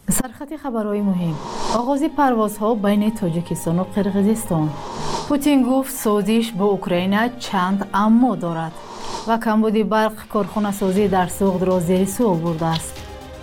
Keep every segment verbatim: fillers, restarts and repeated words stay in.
سرخط خبرهای مهم: آغاز پروازها بین تاجیکستان و قرقیزستان. پوتین گفت سازش با اوکراین چند اما دارد و کمبود برق کارخانه سازی در سوخت را زیر سوال برده است.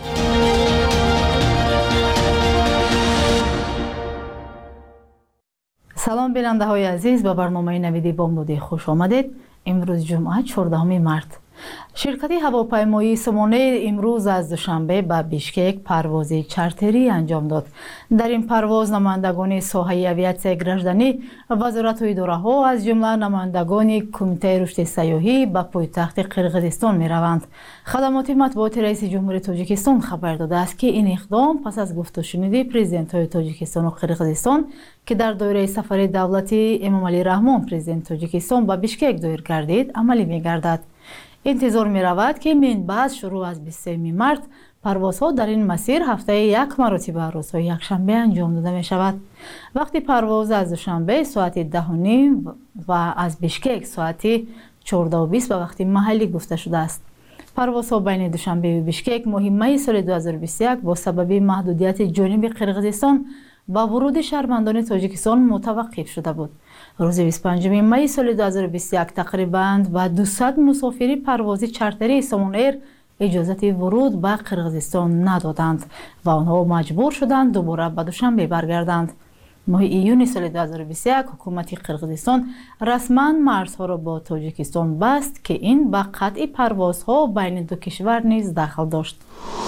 سلام بیننده های عزیز، به برنامه نویدی بامدادی خوش آمدید. امروز جمعه چهاردهم مارس. شرکت هواپیمایی سمونه امروز از دوشنبه به بیشکک پروازی چارتری انجام داد. در این پرواز نمایندگان ساحه آویاسیای گردنی، وزارت و اداره‌ها از جمله نمایندگان کمیته رشد سیاحی به پایتخت قرقیزستان می روند. خدمات مطبوعات رئیس جمهور تاجیکستان خبر داده است که این اقدام پس از گفت و شنود پرزیدنت های تاجیکستان و قرقیزستان که در دوره سفر دولتی امام علی رحمان پرزیدنت تاجیکستان به بیشکک دایر گردید عملی می گردد. انتظار می رود که من بعد شروع از بیست و سوم مارس پروازها در این مسیر هفته یک مرتبه روزهای یکشنبه انجام داده می شود. وقتی پرواز از دوشنبه ساعت ده و نیم و از بیشکک ساعت چهارده و بیست به وقت محلی گفته شده است. پروازها بین دوشنبه و بیشکک مهمه سال دو هزار و بیست و یک با سبب محدودیت جانب قرقیزستان با ورود شهروندان تاجیکستان متوقف شده بود. روز بیست و پنجم می سال دو هزار و بیست و یک تقریباً و دویست مسافری پروازی چارتری سامون ایر اجازت ورود به قرقیزستان ندادند و آنها مجبور شدند دوباره به دوشنبه برگردند. ماه ایون سال دو هزار و بیست و یک حکومت قرقیزستان رسما مرزها را با تاجیکستان بست که این به قطع پروازها بین دو کشور نیز دخل داشت.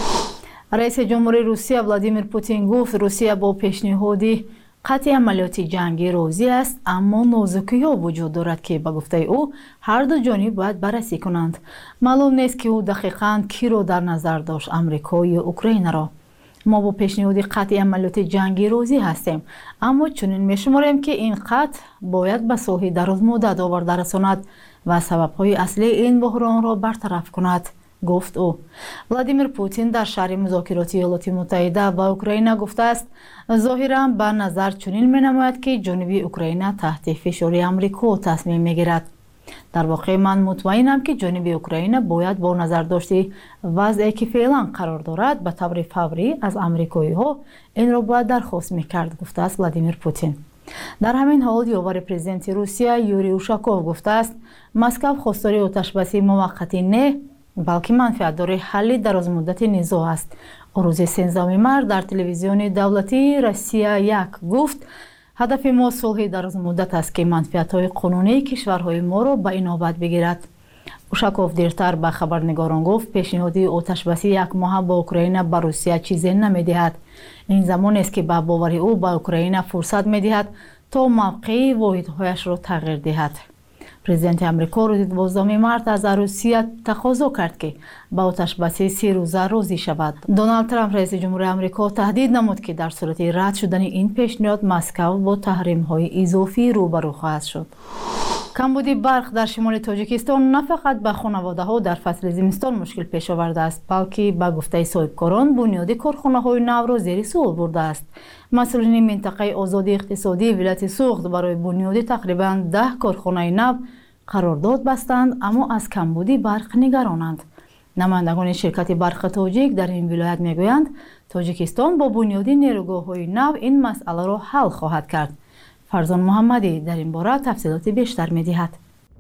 رئیس جمهور روسیه ولادیمیر پوتین گفت روسیه با پیشنهادی قطع عملیات جنگی راضی است، اما نازکی‌ها وجود دارد که به گفته او هر دو جانب باید بررسی کنند. معلوم نیست که او دقیقاً کی را در نظر داشت، آمریکا یا اوکراین را. ما با پیشنهاد قطع عملیات جنگی راضی هستیم، اما چنین می‌شماریم که این قطع باید به صلح درازمدت آورده رساند و سبب‌های اصلی این بحران را برطرف کند، گفت او. ولادیمیر پوتین در شرح مذاکرات ایالات متحده و اوکراین گفته است ظاهراً به نظر چنین می‌نماید که جانب اوکراین تحت فشار آمریکا تصمیم می‌گیرد. در واقع من مطمئنم که جانب اوکراین باید با نظر داشته وضعی که فعلا قرار دارد به طور فوری از آمریکایی‌ها این را باید درخواست می‌کرد، گفته است ولادیمیر پوتین. در همین حال یاور پرزیدنت روسیه یوری اوشاکوف گفته است مسکو خواستار آتش‌بسی موقتی نه بلکه منفعت‌دار حل درازمدت نزاع است. روز سیزدهم مارس در تلویزیون دولتی روسیه یک گفت هدف ما صلح درازمدت است که منفعت‌های قانونی کشورهای ما را به اینابت بگیرد. اوشاکوف دیرتر به خبرنگاران گفت پیشنهاد آتش‌بسی یک ماه با اوکراین به روسیه چیزی نمی‌دهد. این زمان است که به باور او به اوکراین فرصت می‌دهد تا موقع واحدهایش را تغییر دهد. پرزیدنت آمریکا روز دوازدهم مارس از روسیه تقاضا کرد که با آتش‌بسی سه روزه راضی شود. دونالد ترامپ رئیس جمهور آمریکا تهدید نمود که در صورت رد شدن این پیشنهاد مسکو با تحریم‌های اضافی روبرو خواهد شد. کمبود برق در شمال تاجیکستان نه فقط به خانواده‌ها در فصل زمستان مشکل پیش آورده است، بلکه به گفته صاحبکاران بنیاد کارخانه‌های نو را زیر سوال برده است. مسئولین منطقه آزاد اقتصادی ولایت سوخت برای بنیاد تقریباً ده کارخانه نو قرارداد بستند، اما از کمبود برق نگرانند. نمایندگان شرکت برق تاجیک در این ولایت میگویند تاجیکستان با بنیاد نیروگاه‌های نو این مسئله را حل خواهد کرد. فرزان محمدی در این باره تفصیلات بیشتر می‌دهد.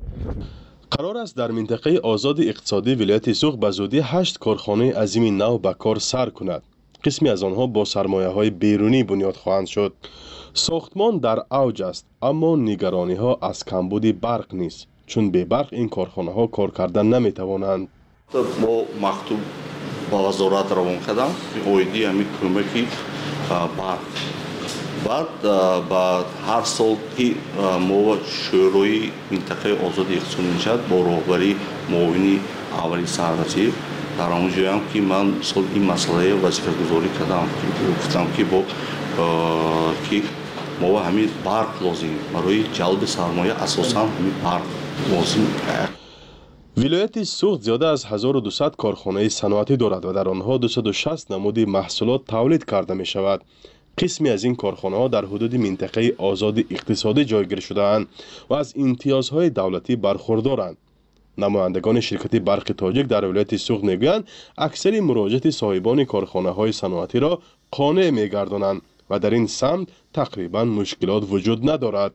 قرار است در منطقه آزاد اقتصادی ولایت سوخت به زودی هشت کارخانه عظیم نو به کار سر کند. قسمی از آنها با سرمایه‌های بیرونی بنیاد خواهند شد. ساختمان در اوج است، اما نگرانی‌ها از کمبود برق نیست، چون بی برق این کارخانه‌ها کار کردن نمی‌توانند. با مکتوب با وزارت روان کردم اویدی همین کمکی برق بعد بعد هر سال که ما شوروی منطقه آزاد اقتصادی نشد با راهبری معاونی اولی سرنوشت در آنجا هم که من سال این مسئله وظیفه گذاری کردم که گفتم که با که ما همین برق لازم برای جلب سرمایه اساساً همین برق لازم. ولایت سوخت زیاده از هزار و دویست کارخانه صنعتی دارد و در آنها دویست و شصت نمود محصولات تولید کرده می شود. قسمی از این کارخانه ها در حدود منطقه آزاد اقتصادی جایگیر شده‌اند و از امتیازهای دولتی برخوردارند. намояндагони ширкати барқи тоҷик дар вилояти суғд мегӯянд аксари муроҷиати соҳибони корхонаҳои саноатиро қонеъ мегардонанд ва дар ин самт тақрибан мушкилот вуҷуд надорад.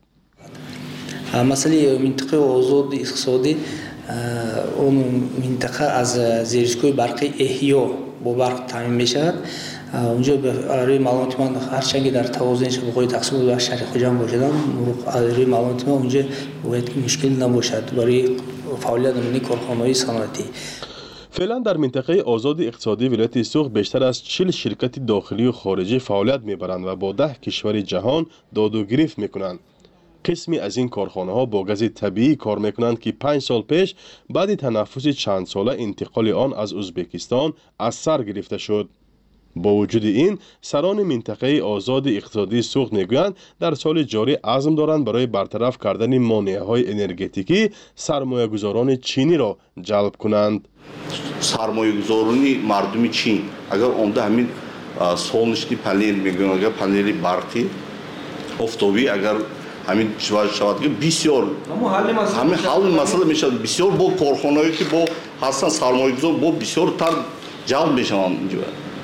масъалаи минтақаи озоди иқтисодӣ он минтақа аз зерисгоҳи барқи эҳё бо барқ таъмин мешавад. اونجا برای معلومات من هرچند در توازن شبکه‌های تقسیم و شهر خجام باشدم برای معلومات من اونجا باید که مشکل نباشد برای فعالیت امنی کارخانه‌های صنعتی. فعلا در منطقه آزاد اقتصادی ولایت سوغد بیشتر از چهل شرکت داخلی و خارجی فعالیت میبرند و با ده کشور جهان داد و گرفت میکنند. قسمی از این کارخانه ها با گاز طبیعی کار میکنند که پنج سال پیش بعد تنفس چند ساله انتقال آن از ازبکستان از سر گرفته شد. با وجود این سران منطقه آزاد اقتصادی سوغد میگویند در سال جاری عزم دارند برای برطرف کردن مانعهای انرژتیکی سرمایه‌گذاران چینی را جلب کنند. سرمایه‌گذارانی مردم چین اگر اونده همین солнечный панел میگویند اگر پنل برقی آفتابی اگر همین شود که بسیار همین حل مسئله میشه بسیار با کارخانه‌ای که با هستن سرمایه‌گذار با بسیار تر جلب میشوند اینجا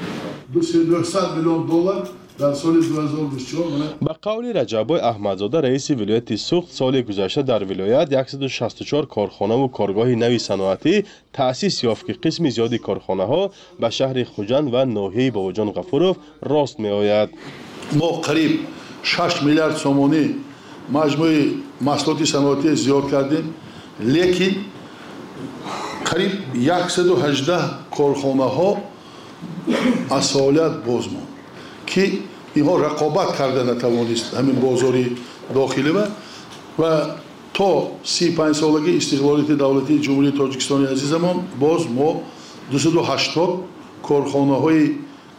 دویست میلیون دلار در سال دو هزار و بیست و چهار. به قول رجبای احمدزاده رئیس ولایت سوغد سال گذشته در ولایت صد و شصت و چهار کارخانه و کارگاه نوی صنعتی تأسیس یافت که قسم زیادی کارخانه ها به شهر خوجند و ناحیه باوجان غفورов راست می آید. ما قریب شش میلیارد سومونی مجموع محصولات صنعتی زیاد کردیم، لیکن قریب صد و هجده کارخانه ها از فعالیت باز ماند که اینها رقابت کرده نتوانست همین بازاری داخلی و و تا سی و پنج سالگی استقلالیت دولتی جمهوری تاجیکستان عزیزمان باز ما دویست و هشتاد کارخانه های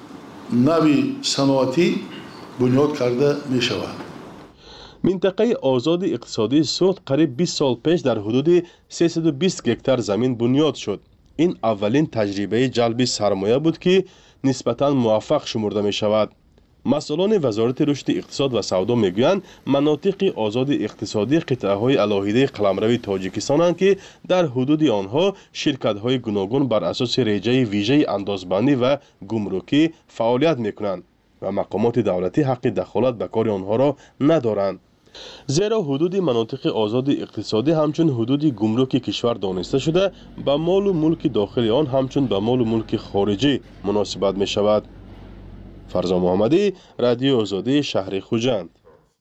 نوی صنعتی بنیاد کرده می شود. منطقه آزاد اقتصادی سوغد قریب بیست سال پیش در حدود سیصد و بیست گکتار زمین بنیاد شد. این اولین تجربه جلب سرمایه بود که نسبتاً موفق شمرده می شود. مسئولان وزارت رشد اقتصاد و سودا میگویند مناطق آزاد اقتصادی قطعه های علاهیده قلمرو تاجیکستانند که در حدود آنها شرکت های گوناگون بر اساس رجه ویژه اندازبندی و گمرکی فعالیت میکنند و مقامات دولتی حق دخالت به کار آنها را ندارند. زیرا حدود مناطق آزاد اقتصادی همچون حدود گمرک کشور دانسته شده به مال و ملک داخلی آن همچون به مال و ملک خارجی مناسبت می شود. فرزا محمدی، رادیو آزادی شهر خوجند.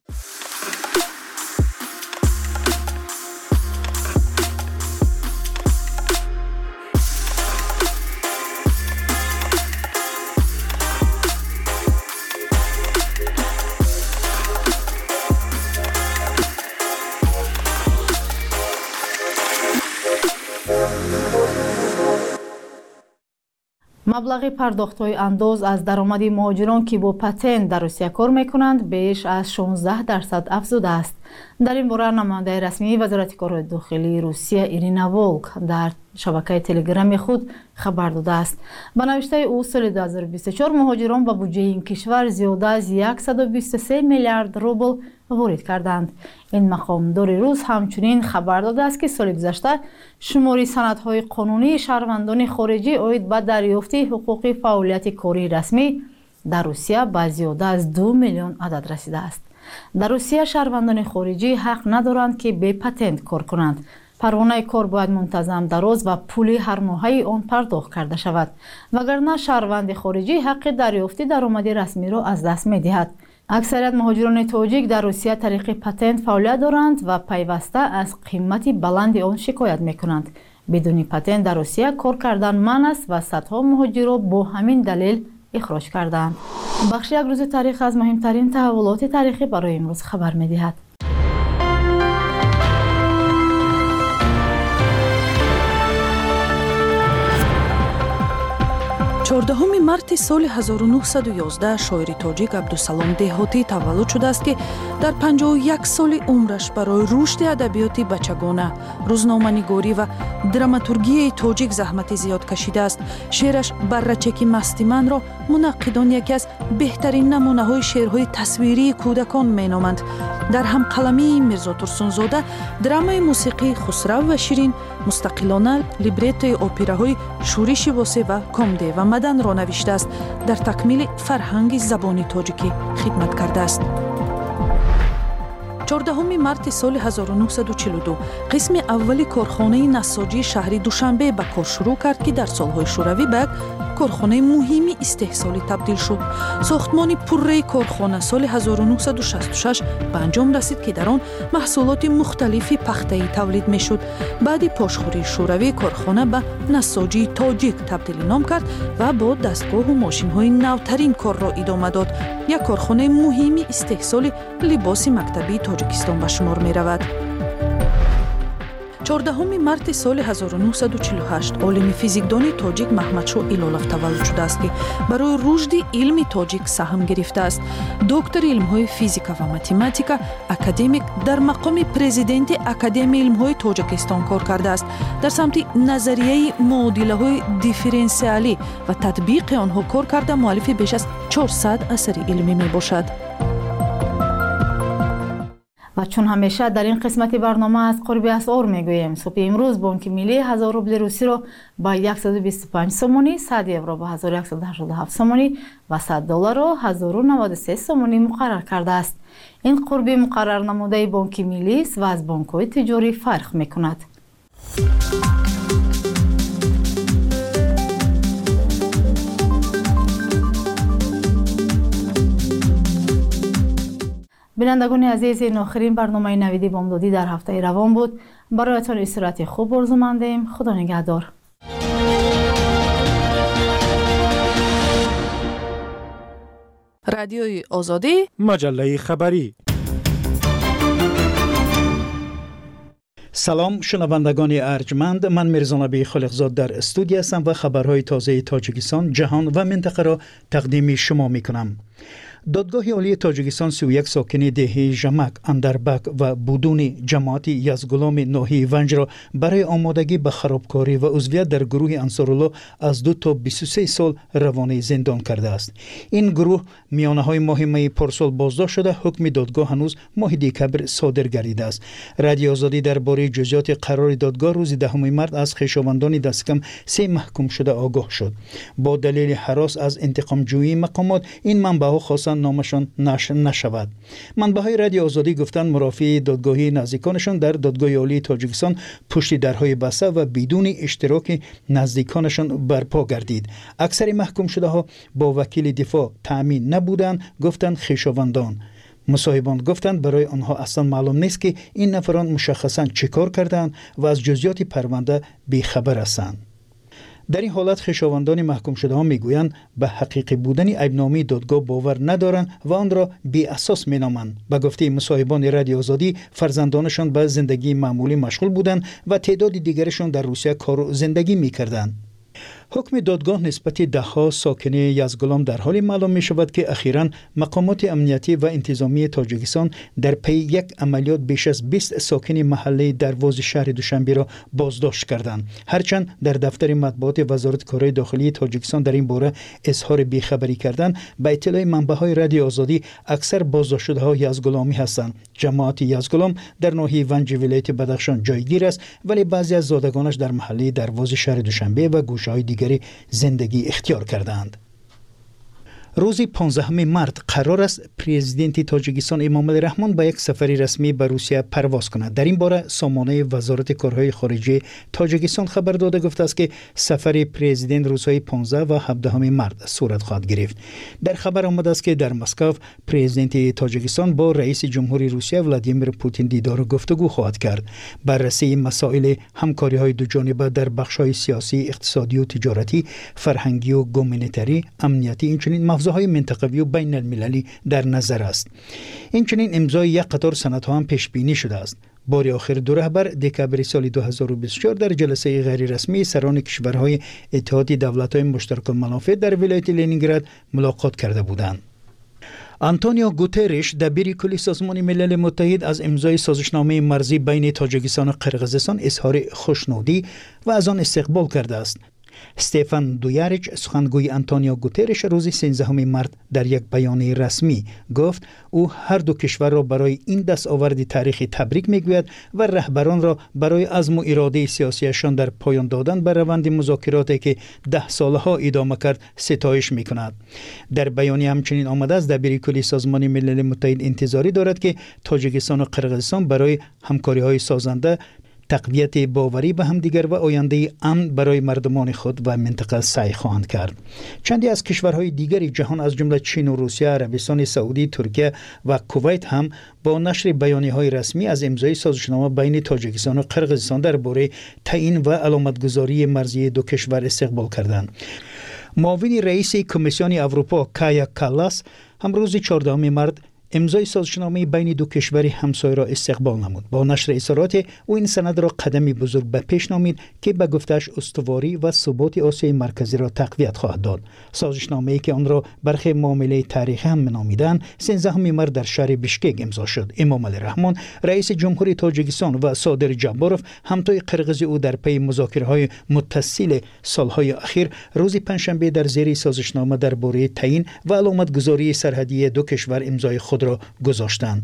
маблағи пардохтҳои андоз аз даромади муҳоҷирон ки бо патент дар русия кор мекунанд беш аз шонздаҳ дарсад афзудааст. дар ин бора намояндаи расмии вазорати корҳои дохилии русия Ирина Волк дар шабакаи телеграми худ хабар додааст. ба навиштаи ӯ соли ду ҳазору бисту чор муҳоҷирон ба буҷаи ин кишвар зиёда аз яксаду бисту се миллиард рубл ворид карданд. ин мақомдори рус ҳамчунин хабар додааст ки соли гузашта шумори санадҳои қонунии шаҳрвандони хориҷӣ оид ба дарёфти ҳуқуқи фаъолияти кории расмӣ дар русия ба зиёда аз ду миллион адад расидааст. дар русия шаҳрвандони хориҷӣ ҳақ надоранд ки бепатент кор кунанд. парвонаи кор бояд мунтазам дароз ва пули ҳармоҳаи он пардохт карда шавад, вагарна шаҳрванди хориҷӣ ҳаққи дарёфти даромади расмиро аз даст медиҳад. аксарият муҳоҷирони тоҷик дар русия тариқи патент фаъолият доранд ва пайваста аз қимати баланди он шикоят мекунанд. бидуни патент дар русия кор кардан манъ аст ва садҳо муҳоҷирро бо ҳамин далел ихроҷ карданд. бахши як рӯзи таърих аз муҳимтарин таҳаввулоти таърихӣ барои имрӯз хабар медиҳад. чордаҳуми марти соли ҳазору нуҳсаду ёздаҳ шоири тоҷик абдусалом деҳотӣ таваллуд шудааст, ки дар панҷоҳу як соли умраш барои рушди адабиёти бачагона, рӯзноманигорӣ ва драматургияи тоҷик заҳмати зиёд кашидааст. шеъраш «Баррачаки масти ман»ро мунаққидон яке аз беҳтарин намунаҳои шеърҳои тасвирии кӯдакон меноманд. дар ҳамқаламии Мирзо Турсунзода драмаи мусиқии Хусрав ва Ширин, мустақилона либреттои операҳои Шӯриши Восеъ ва Комде ва Маданро навиштааст. дар такмили фарҳанги забони тоҷикӣ хидмат кардааст. чордаҳуми марти соли ҳазору нуҳсаду чилу ду қисми аввали корхонаи насоҷии шаҳри Душанбе ба кор шурӯъ кард, ки дар солҳои шӯравӣ ба як корхонаи муҳими истеҳсолӣ табдил шуд. сохтмони пурраи корхона соли ҳазору нуҳсаду шасту шаш ба анҷом расид, ки дар он маҳсулоти мухталифи пахтаӣ тавлид мешуд. баъди пошхӯрии шӯравӣ корхона ба насоҷии тоҷик табдили ном кард ва бо дастгоҳу мошинҳои навтарин корро идома дод. як корхонаи муҳими истеҳсоли либоси мактабии тоҷикистон ба шумор меравад. чордаҳуми марти соли ҳазору нуҳсаду чилу ҳашт олими физикдони тоҷик Маҳмадшоҳ Илолов таваллуд шудааст, ки барои рушди илми тоҷик саҳм гирифтааст. доктори илмҳои физика ва математика, академик, дар мақоми президенти Академияи илмҳои Тоҷикистон кор кардааст. дар самти назарияи муодилаҳои дифференсиалӣ ва татбиқи онҳо кор карда муаллифи беш аз чорсад асари илмӣ мебошад. و چون همیشه در این قسمتی برنامه از قرب اسعار میگوییم. صبح امروز بانک ملی هزار روبل روسی رو با صد و بیست و پنج سومونی، صد یورو با هزار و صد و هشتاد و هفت سومونی و صد دلار رو هزار و نود و سه سومونی مقرر کرده است. این قربی مقرر نموده بانک ملی است و از بانک‌های تجاری فرق میکند. بینندگان عزیز، این آخرین برنامه نویدی بامدادی در هفته روان بود. برایتان استراحت خوب آرزو مندیم. خدا نگهدار. رادیوی آزادی، مجله خبری. سلام شنوندگان ارجمند، من میرزا نبی خالقزاد در استودیو هستم و خبرهای تازه تاجیکستان، جهان و منطقه را تقدیم شما میکنم. دادگاه عالی تاجیکستان سی و یک ساکن دهه ژمک، اندربک و بودون جماعت یزگلام ناحیه ونج را برای آمادگی به خرابکاری و عضویت در گروه انصارالله از دو تا بیست و سه سال روانه زندان کرده است. این گروه میانه های ماه می پارسال بازداشت شده، حکم دادگاه هنوز ماه دکبر صادر گردیده است. رادیو آزادی درباره جزئیات قرار دادگاه روز دهم مارس از خویشاوندان دست کم سه محکوم شده آگاه شد. با دلیل هراس از انتقام جویی مقامات این منبع‌ها خواستند نامشان نشر نشود. منبع‌های رادیو آزادی گفتند مرافعی دادگاهی نزدیکانشان در دادگاه عالی تاجیکستان پشت درهای بسته و بدون اشتراک نزدیکانشان برپا گردید. اکثر محکوم شده ها با وکیل دفاع تأمین نبودند، گفتند خویشاوندان. مصاحبان گفتند برای آنها اصلا معلوم نیست که این نفران مشخصاً چه کار کردند و از جزئیات پرونده بیخبر هستند. در این حالت خویشاوندان محکوم شده ها میگویند به حقیقی بودن عیبنامه دادگاه باور ندارند و آن را بی اساس مینامند. به گفته مصاحبان رادیو آزادی، فرزندانشان به زندگی معمولی مشغول بودند و تعداد دیگرشان در روسیه کار و زندگی میکردند. حکم دادگاه نسبت دهها ساکن یزگلام در حالی معلوم می شود که اخیراً مقامات امنیتی و انتظامی تاجیکستان در پی یک عملیات بیش از بیست ساکن محله دروازه شهر دوشنبه را بازداشت کردند. هرچند در دفتر مطبوعات وزارت کارهای داخلی تاجیکستان در این باره اظهار بیخبری کردند، به اطلاع منبع‌های رادیو آزادی اکثر بازداشت شده‌ها یزگلامی هستند. جماعت یزگلام در ناحیه ونج ولایت بدخشان جایگیر است، ولی بعضی از زادگانش در محله دروازه شهر دوشنبه و گوشه‌های دیگری زندگی اختیار کردند. روز پانزدهم مارس قرار است پرزیدنت تاجیکستان امام علی رحمان با یک سفری رسمی به روسیه پرواز کند. در این باره سامانه وزارت کارهای خارجه تاجیکستان خبر داده گفته است که سفر پرزیدنت روزهای پانزده و هفدهم مارس صورت خواهد گرفت. در خبر آمده است که در مسکو پرزیدنت تاجیکستان با رئیس جمهوری روسیه ولادیمیر پوتین دیدار و گفتگو خواهد کرد. بررسی مسائل همکاری‌های دو جانبه در بخش‌های سیاسی، اقتصادی و تجارتی، فرهنگی و گومینیتری، امنیتی، اینچنین موضوع های منطقوی و بین المللی در نظر است. این چنین امضای یک قطار سندها هم پیش بینی شده است. بار آخر دو رهبر دکامبر سال دو هزار و بیست و چهار در جلسه غیر رسمی سران کشورهای اتحاد دولت‌های مشترک المنافع در ولایت لنینگراد ملاقات کرده بودند. آنتونیو گوترش دبیر کلی سازمان ملل متحد از امضای سازشنامه مرزی بین تاجیکستان و قرقیزستان اظهار خوشنودی و از آن استقبال کرده است. استفان دویاریچ سخنگوی آنتونیو گوترش روز سیزدهم مارس در یک بیانیه رسمی گفت او هر دو کشور را برای این دستاورد تاریخی تبریک میگوید و رهبران را برای عزم و اراده سیاسیشان در پایان دادن به روند مذاکراتی که ده سالها ادامه کرد ستایش میکند. در بیانیه همچنین آمده است دبیر کلی سازمان ملل متحد انتظاری دارد که تاجیکستان و قرقیزستان برای همکاری‌های سازنده تقویت باوری به همدیگر و آینده امن برای مردمان خود و منطقه سعی خواهند کرد. چندی از کشورهای دیگری جهان از جمله چین و روسیه، عربستان سعودی، ترکیه و کویت هم با نشر بیانیه‌های رسمی از امضای سازشنامه بین تاجیکستان و قرقیزستان درباره تعیین و علامتگذاری مرزی دو کشور استقبال کردند. معاون رئیس کمیسیون اروپا کایا کالاس هم روز چهاردهم مارس امضای سازشنامه بین دو کشور همسایه را استقبال نمود. با نشر اظهارات او این سند را قدمی بزرگ به پیش نامید که به گفتش استواری و ثبات آسیای مرکزی را تقویت خواهد داد. سازشنامه‌ای که آن را برخی معامله تاریخی هم نامیدند سیزدهم مارس در شهر بیشکک امضا شد. امام علی رحمان رئیس جمهوری تاجیکستان و صادر جباروف همتای قرقیزی او در پی مذاکره‌های متصل سالهای اخیر روز پنجشنبه در زیر سازشنامه درباره تعیین و علامتگذاری سرحدی دو کشور امضای خود را گذاشتند.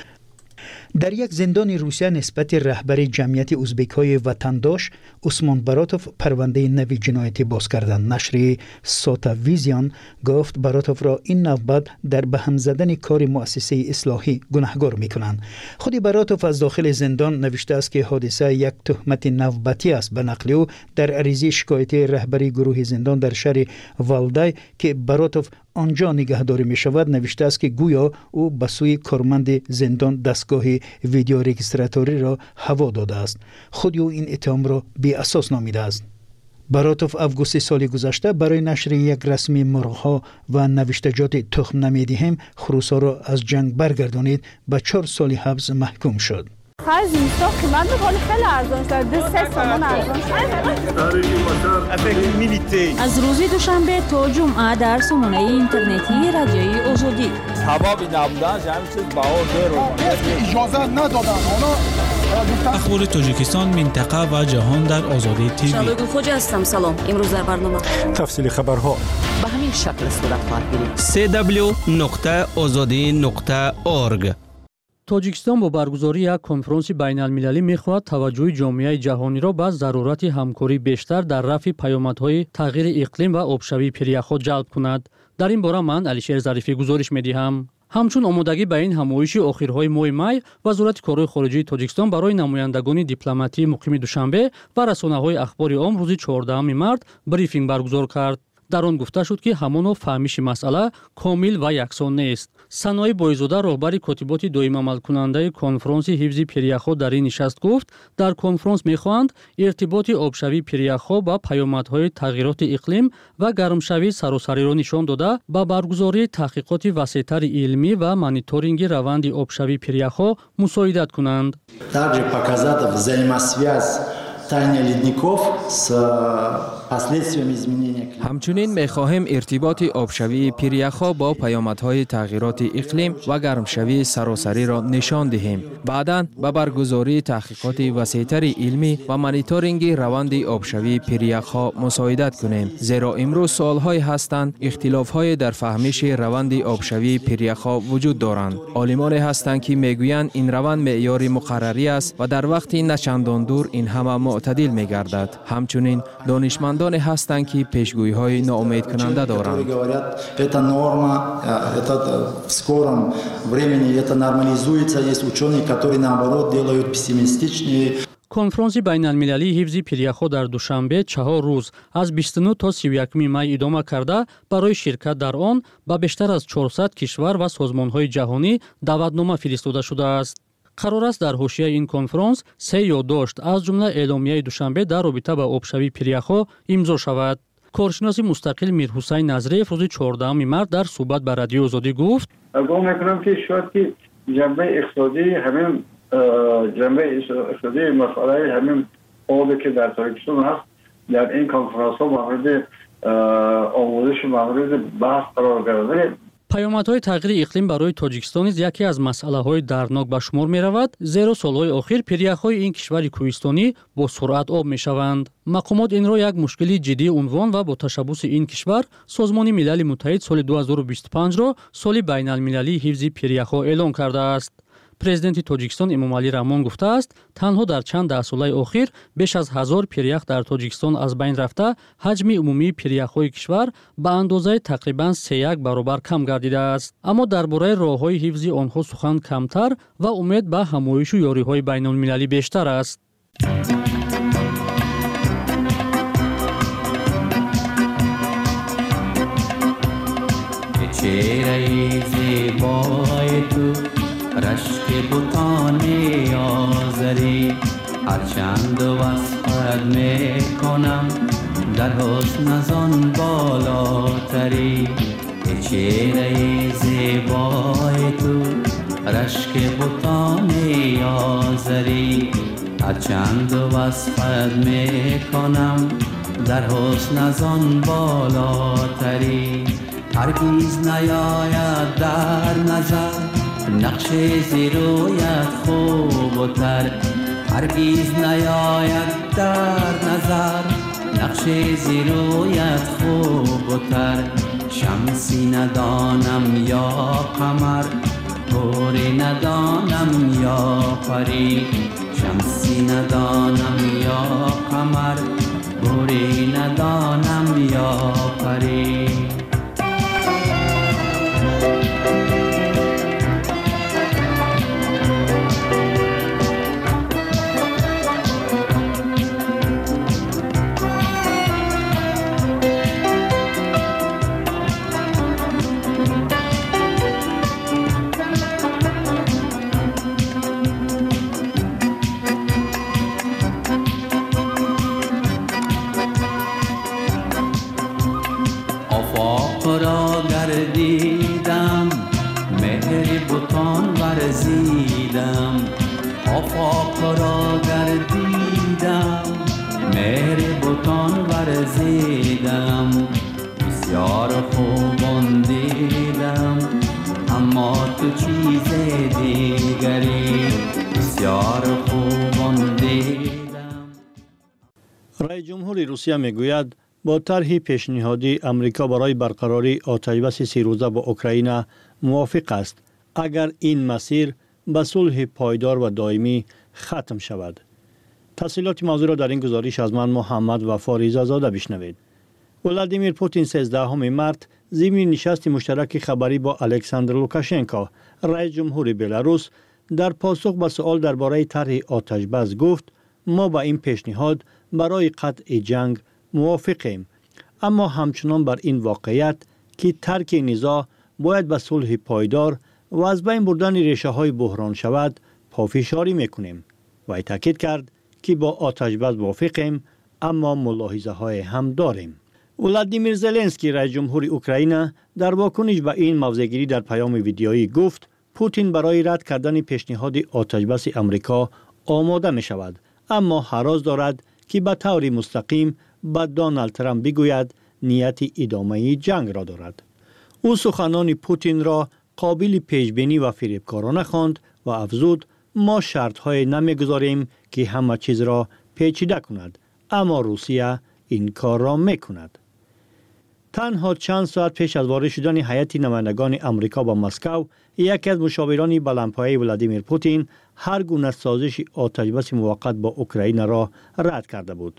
در یک زندان روسیه نسبت رهبر جمعیت ازبک‌های وطنداش عثمان براتوف پرونده نوی جنایتی باز کردند. نشر ساتا ویزیون گفت براتوف را این نوبت در به هم زدن کار مؤسسه اصلاحی گناهکار می‌کنند. خود براتوف از داخل زندان نوشته است که حادثه یک تهمت نوبتی است. به نقل او در عریضه شکایتی رهبری گروه زندان در شهر والدای که براتوف آنجا نگهداری می شود نوشته است که گویا او به سوی کارمند زندان دستگاه ویدیو رگیستراتوری را هوا داده است. خود او این اتهام را بی اساس نامیده است. براتوف آگوست سال گذشته برای نشر یک رسمی مرغ‌ها و نوشتجات تخم نمیدیم خروسا را از جنگ برگردانید به چهار سال حبس محکوم شد. خرج اینستا قیمت بخوری خیلی ارزان شد. دو سه تومان ارزان شد. از روز دوشنبه تا جمعه در سامانه اینترنتی رادیوی آزادی. حبابی نبودن همین چیز بها زیر اجازه ندادن. اخبار تاجیکستان، منطقه و جهان در آزادی تیوی. شبگو خوجه هستم. سلام. امروز در برنامه تفصیل خبرها به همین شکل صورت خواهد گرفت. سی دبلیو نقطه آزادی نقطه اورگ. تاجیکستان با برگزاری یک کنفرانس بین‌المللی می‌خواهد توجه جامعه جهانی را به ضرورت همکاری بیشتر در رفع پیامدهای تغییر اقلیم و آبشوی پیریخ‌ها جلب کند. در این باره من علیشیر ظریفی گزارش می‌دهم. همچون آمادگی به این همایش آخرهای ماه می، وزارت کارهای خارجه تاجیکستان برای نمایندگان دیپلماتی مقیم دوشنبه و رسانه‌های اخباری عام روز چهاردهم مارس بریفینگ برگزار کرد. در آن گفته شد که همان فهمیش مسئله کامل و یکسان نیست. سنای بایزاده راهبر کاتبات دائم عمل کننده کنفرانس حفظ پیریخ‌ها در این نشست گفت در کنفرانس می‌خواهند ارتباط آبشوی پیریخ‌ها با پیامدهای تغییرات اقلیم و گرمشوی سراسری را نشان داده با برگزاری تحقیقات وسیع‌تر علمی و مانیتورینگ روند آبشوی پیریخ‌ها مساعدت کنند. Также показатель взаимосвязь таяния ледников с последствиями изменения климата. همچنین می‌خواهیم ارتباط آبشوی پیریخ‌ها با پیامدهای تغییرات اقلیم و گرمشوی سراسری را نشان دهیم. بعداً با برگزاری تحقیقات وسیع‌تر علمی و مانیتورینگ روند آبشوی پیریخ‌ها مساعدت کنیم. زیرا امروز سال‌های هستند اختلاف‌های در فهمیش روند آبشوی پیریخ‌ها وجود دارند. عالمان هستند که میگویند این روند معیار مقرری است و در وقت نچندان دور این همه معتدل می‌گردد. همچنین دانشمندان هستند که پیشگویی‌های ناامید کننده دارند. Это норма, это в скором времени это нормализуется. Есть ученые, которые наоборот делают пессимистичные. کنفرانس بین‌المللی حفظ پیریخ‌ها در دوشنبه چهار روز از بیست و نه تا سی و یک می ادامه کرده برای شرکت در آن به بیشتر از چهارصد کشور و سازمان‌های جهانی دعوتنامه فرستاده شده است. قرار است در حاشیه این کنفرانس سه یادداشت از جمله اعلامیه دوشنبه در رابطه با آبشوی پیریخ‌ها امضا شود. کارشناس مستقل میرحسین نظریف روز چهاردهم مارس در صحبت با رادیو آزادی گفت: گمان می‌کنم که شاید که جنبه اقتصادی همین جنبه اقتصادی مسئله همین آبی که در تاجیکستان هست در این کنفرانس ها مورد آموزش مورد بحث قرار گرفته. پیامدهای تغییر اقلیم برای تاجیکستان نیز یکی از مسئله‌های دردناک به شمار می‌رود، زیرا سال‌های اخیر پیریخ‌های این کشور کوهستانی با سرعت آب می‌شوند. مقامات این را یک مشکلی جدی عنوان و با تشبث این کشور سازمان ملل متحد سال دو هزار و بیست و پنج را سال بین‌المللی حفظ پیریخ‌ها اعلام کرده است. پرزیدنت تاجیکستان امامعلی رحمان گفته است تنها در چند ده ساله اخیر بیش از هزار پیریخ در تاجیکستان از بین رفته، حجم عمومی پیریخ‌های کشور به اندازه تقریباً سه یک برابر کم گردیده است. اما درباره راه‌های حفظ آنها سخن کمتر و امید به همایش و یاری‌های بین‌المللی بیشتر است. چهره زیبای تو رشک بوتان آزری هرچند وصفت می کنم در حسن از آن بالاتری. چهره زیبای تو رشک بوتان آزری هرچند وصفت می کنم در حسن از آن بالاتری. هرگز نیاید در نظر نقش زیرویت خوب و تر، هرگز نیاید در نظر نقش زیرویت خوب و تر. شمسی ندانم یا قمر، گوری ندانم یا پری. شمسی ندانم یا قمر، گوری ندانم یا پری. گردیدم مهر بوتان ورزیدم، آفاق را گردیدم مهر بوتان ورزیدم. بسیار خوبان دیدم اما تو چیز دیگری، بسیار خوبان دیدم. رئیس جمهور روسیه میگوید با طرح پیشنهادی امریکا برای برقراری آتشبس سی روزه با اوکراین موافق است اگر این مسیر به صلح پایدار و دائمی ختم شود. تفصیلات موضوع را در این گزارش از من محمد وفا ریزه‌زاده بشنوید. ولادیمیر پوتین سیزدهم مارس ضمن نشست مشترک خبری با الکساندر لوکاشنکو رئیس جمهور بلاروس در پاسخ به سؤال درباره طرح آتشبس گفت ما با این پیشنهاد برای قطع جنگ موافقیم، اما همچنان بر این واقعیت که ترک نزاع باید به صلح پایدار و از بین بردن ریشه های بحران شود پافشاری میکنیم. و تاکید کرد که با آتشبس موافقیم اما ملاحظه های هم داریم. ولادیمیر زلنسکی رئیس جمهور اوکراین در واکنش به این موضع‌گیری در پیام ویدیویی گفت پوتین برای رد کردن پیشنهاد آتشبس امریکا آماده می شود، اما حراس دارد که به طور مستقیم به دونالد ترامپ بگوید نیت ادامه جنگ را دارد. او سخنان پوتین را قابل پیشبینی و فریبکارانه خواند و افزود ما شرط‌های نمی‌گذاریم که همه چیز را پیچیده کند، اما روسیه این کار را می‌کند. تنها چند ساعت پیش از وارد شدن هیئت نمایندگان امریکا به مسکو، یکی از مشاوران بلندپایه ولادیمیر پوتین هر گونه سازش آتشبس موقت با اوکراین را رد کرده بود.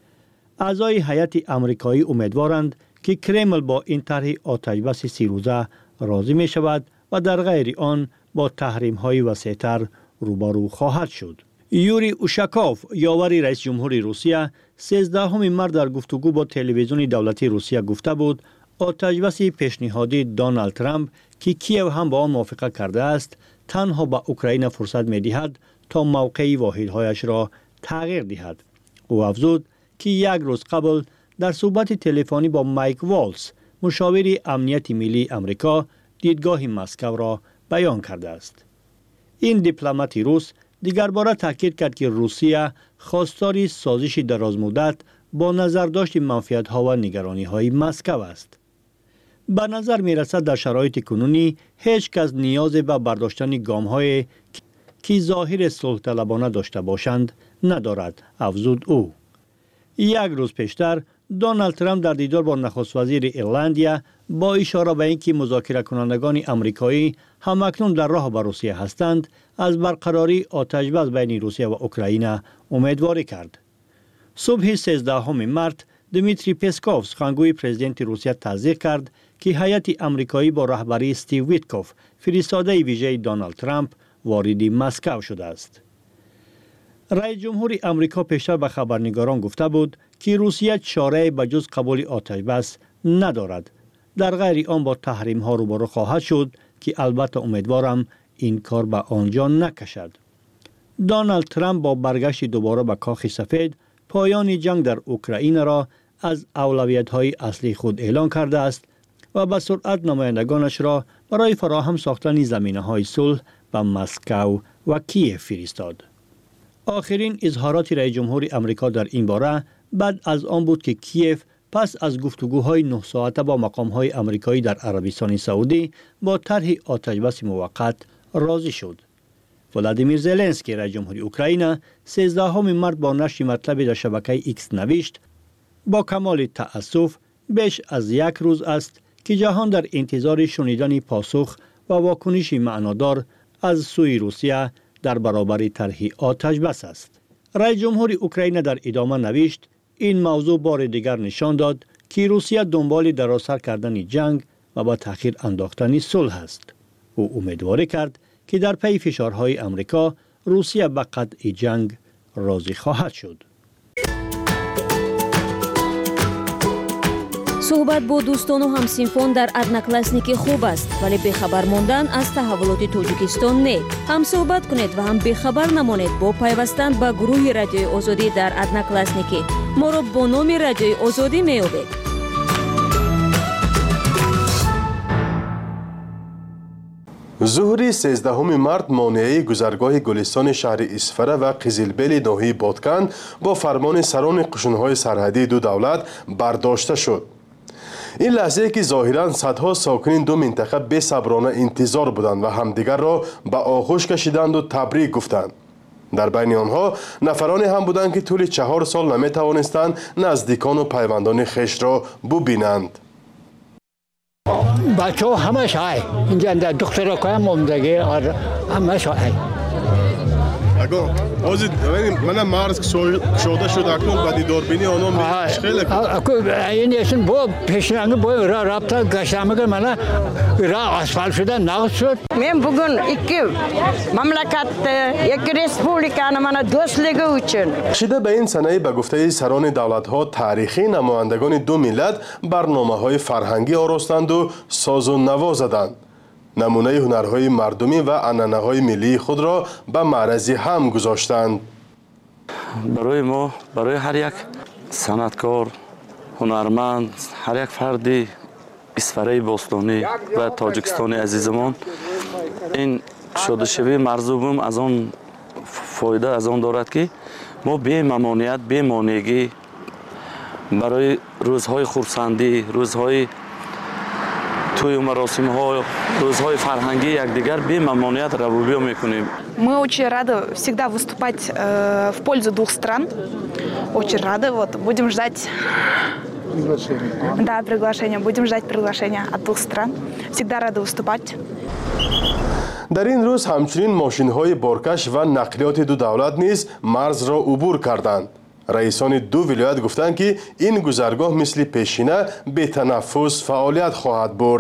اعضای هیئت آمریکایی امیدوارند که کرمل با این طرح آتشبس سی روزه راضی می شود و در غیر آن با تحریم های وسیع‌تر روبرو خواهد شد. یوری اوشاکوف یاور رئیس جمهور روسیه سیزدهم مارس در گفتگو با تلویزیون دولتی روسیه گفته بود آتشبس پیشنهادی دونالد ترامپ که کیو هم با آن موافقت کرده است تنها به اوکراین فرصت می دهد تا موقع واحدهایش را تغییر دهد. او افزود که یک روز قبل در صحبت تلفنی با مایک والز مشاور امنیت ملی امریکا دیدگاه مسکو را بیان کرده است. این دیپلمات روس دیگر باره تاکید کرد که روسیه خواستار سازش درازمدت با نظرداشت منفعت‌ها و نگرانی‌های مسکو است. به نظر می‌رسد در شرایط کنونی هیچ کس نیاز به برداشتن گام‌های که ظاهر صلح طلبانه داشته باشند ندارد، افزود او. یک روز پیشتر دونالد ترامپ در دیدار با نخست وزیر ایرلندیا با اشاره به اینکه مذاکره کنندگان آمریکایی همکنون در راه به روسیه هستند، از برقراری آتش بس بین روسیه و اوکراین امیدواری کرد. صبح سیزدهم مارت دمیتری پسکوف سخنگوی پرزیدنت روسیه تصدیق کرد که هیئت آمریکایی با رهبری استیو ویتکوف فرستاده ویژه دونالد ترامپ وارد مسکو شده است. رئیس جمهور آمریکا پیشتر به خبرنگاران گفته بود که روسیه چاره به جز قبول آتش بس ندارد. در غیر آن با تحریم ها روبرو خواهد شد که البته امیدوارم این کار به آنجا نکشد. دونالد ترامپ با برگشت دوباره به کاخ سفید پایان جنگ در اوکراین را از اولویت‌های اصلی خود اعلان کرده است و به سرعت نمایندگانش را برای فراهم ساختن زمینه‌های صلح به مسکو و کیف فرستاد. آخرین اظهارات رئیس جمهور آمریکا در این باره بعد از آن بود که کیف پس از گفتگوهای نه ساعته با مقام‌های آمریکایی در عربستان سعودی با طرح آتش‌بس موقت راضی شد. ولادیمیر زلنسکی رئیس جمهور اوکراین سیزدهم مارت با نشر مطلبی در شبکه ایکس نوشت: با کمال تأسف بیش از یک روز است که جهان در انتظار شنیدن پاسخ و واکنش معنادار از سوی روسیه در برابر طرح آتش بس است. رئیس جمهور اوکراین در ادامه نوشت: این موضوع بار دیگر نشان داد که روسیه دنبال درازسر کردن جنگ و با تأخیر انداختن صلح است. او امیدواری کرد که در پی فشارهای آمریکا روسیه به قطع جنگ راضی خواهد شد. صحبت با دوستان و همسینفون در ادناکلاسنیکی خوب است، ولی بخبر ماندن از تحولات توجیکستان نه. هم صحبت کنید و هم بخبر نمانید با پیوستن به گروه رادیوی آزادی در ادناکلاسنیکی. ما را با نام رادیوی آزادی میابید. ظهر سیزدهم مارت مانعه گذرگاه گلستان شهر اسفره و قزلبیل ناحیه بادکن با فرمان سران قشون‌های سرحدی دو دولت برداشته شد. این لحظه که ظاهراً صدها ساکنین دو منطقه بی‌صبرانه انتظار بودند و همدیگر را به آغوش کشیدند و تبریک گفتند. در بین آنها نفرانی هم بودند که طول چهار سال نمی توانستند نزدیکان و پیوندان خویش را ببینند. بچه ها همش های اینجا در دخترها که هم اومدگی همش های اگه آزید من مرز شده شد اکنون با دیداربینی آنها مشکل اکنون این ایشون با پیشنگه با را رابطه گشتمگه من را اسفال شده نقص شد. من بگون اکی مملکت یک ریسپولیکان من دوست لگه اوچن شده به این سنه به گفته سران دولت ها تاریخی نمایندگان دو ملت برنامه های فرهنگی آراستند و ساز و نوا زدند. نمونه هنرهای مردمی و عنعنه های ملی خود را به معرض هم گذاشتند. برای ما، برای هر یک صنعتکار، هنرمند، هر یک فردی اسفره باستانی و تاجیکستان عزیزمان این شادشوی مرزوبم از آن فایده از آن دارد که ما بی ممانعت، بی مانعگی برای روزهای خرسندی، روزهای توی مراسم ها، روزهای فرهنگی یکدیگر بی ممانعت روابط میکنیم. Мы очень рады всегда выступать э, в пользу двух стран. Очень рады. Вот будем ждать. Приглашение. Да, приглашение. Будем ждать приглашения от двух стран. Всегда рады выступать. در این روز همچنین ماشین های بارکش و نقلیات دو دولت نیز مرز را عبور کردند. رئیسان دو ولایت گفتند که این گذرگاه مثل پیشینه به تنفس فعالیت خواهد برد.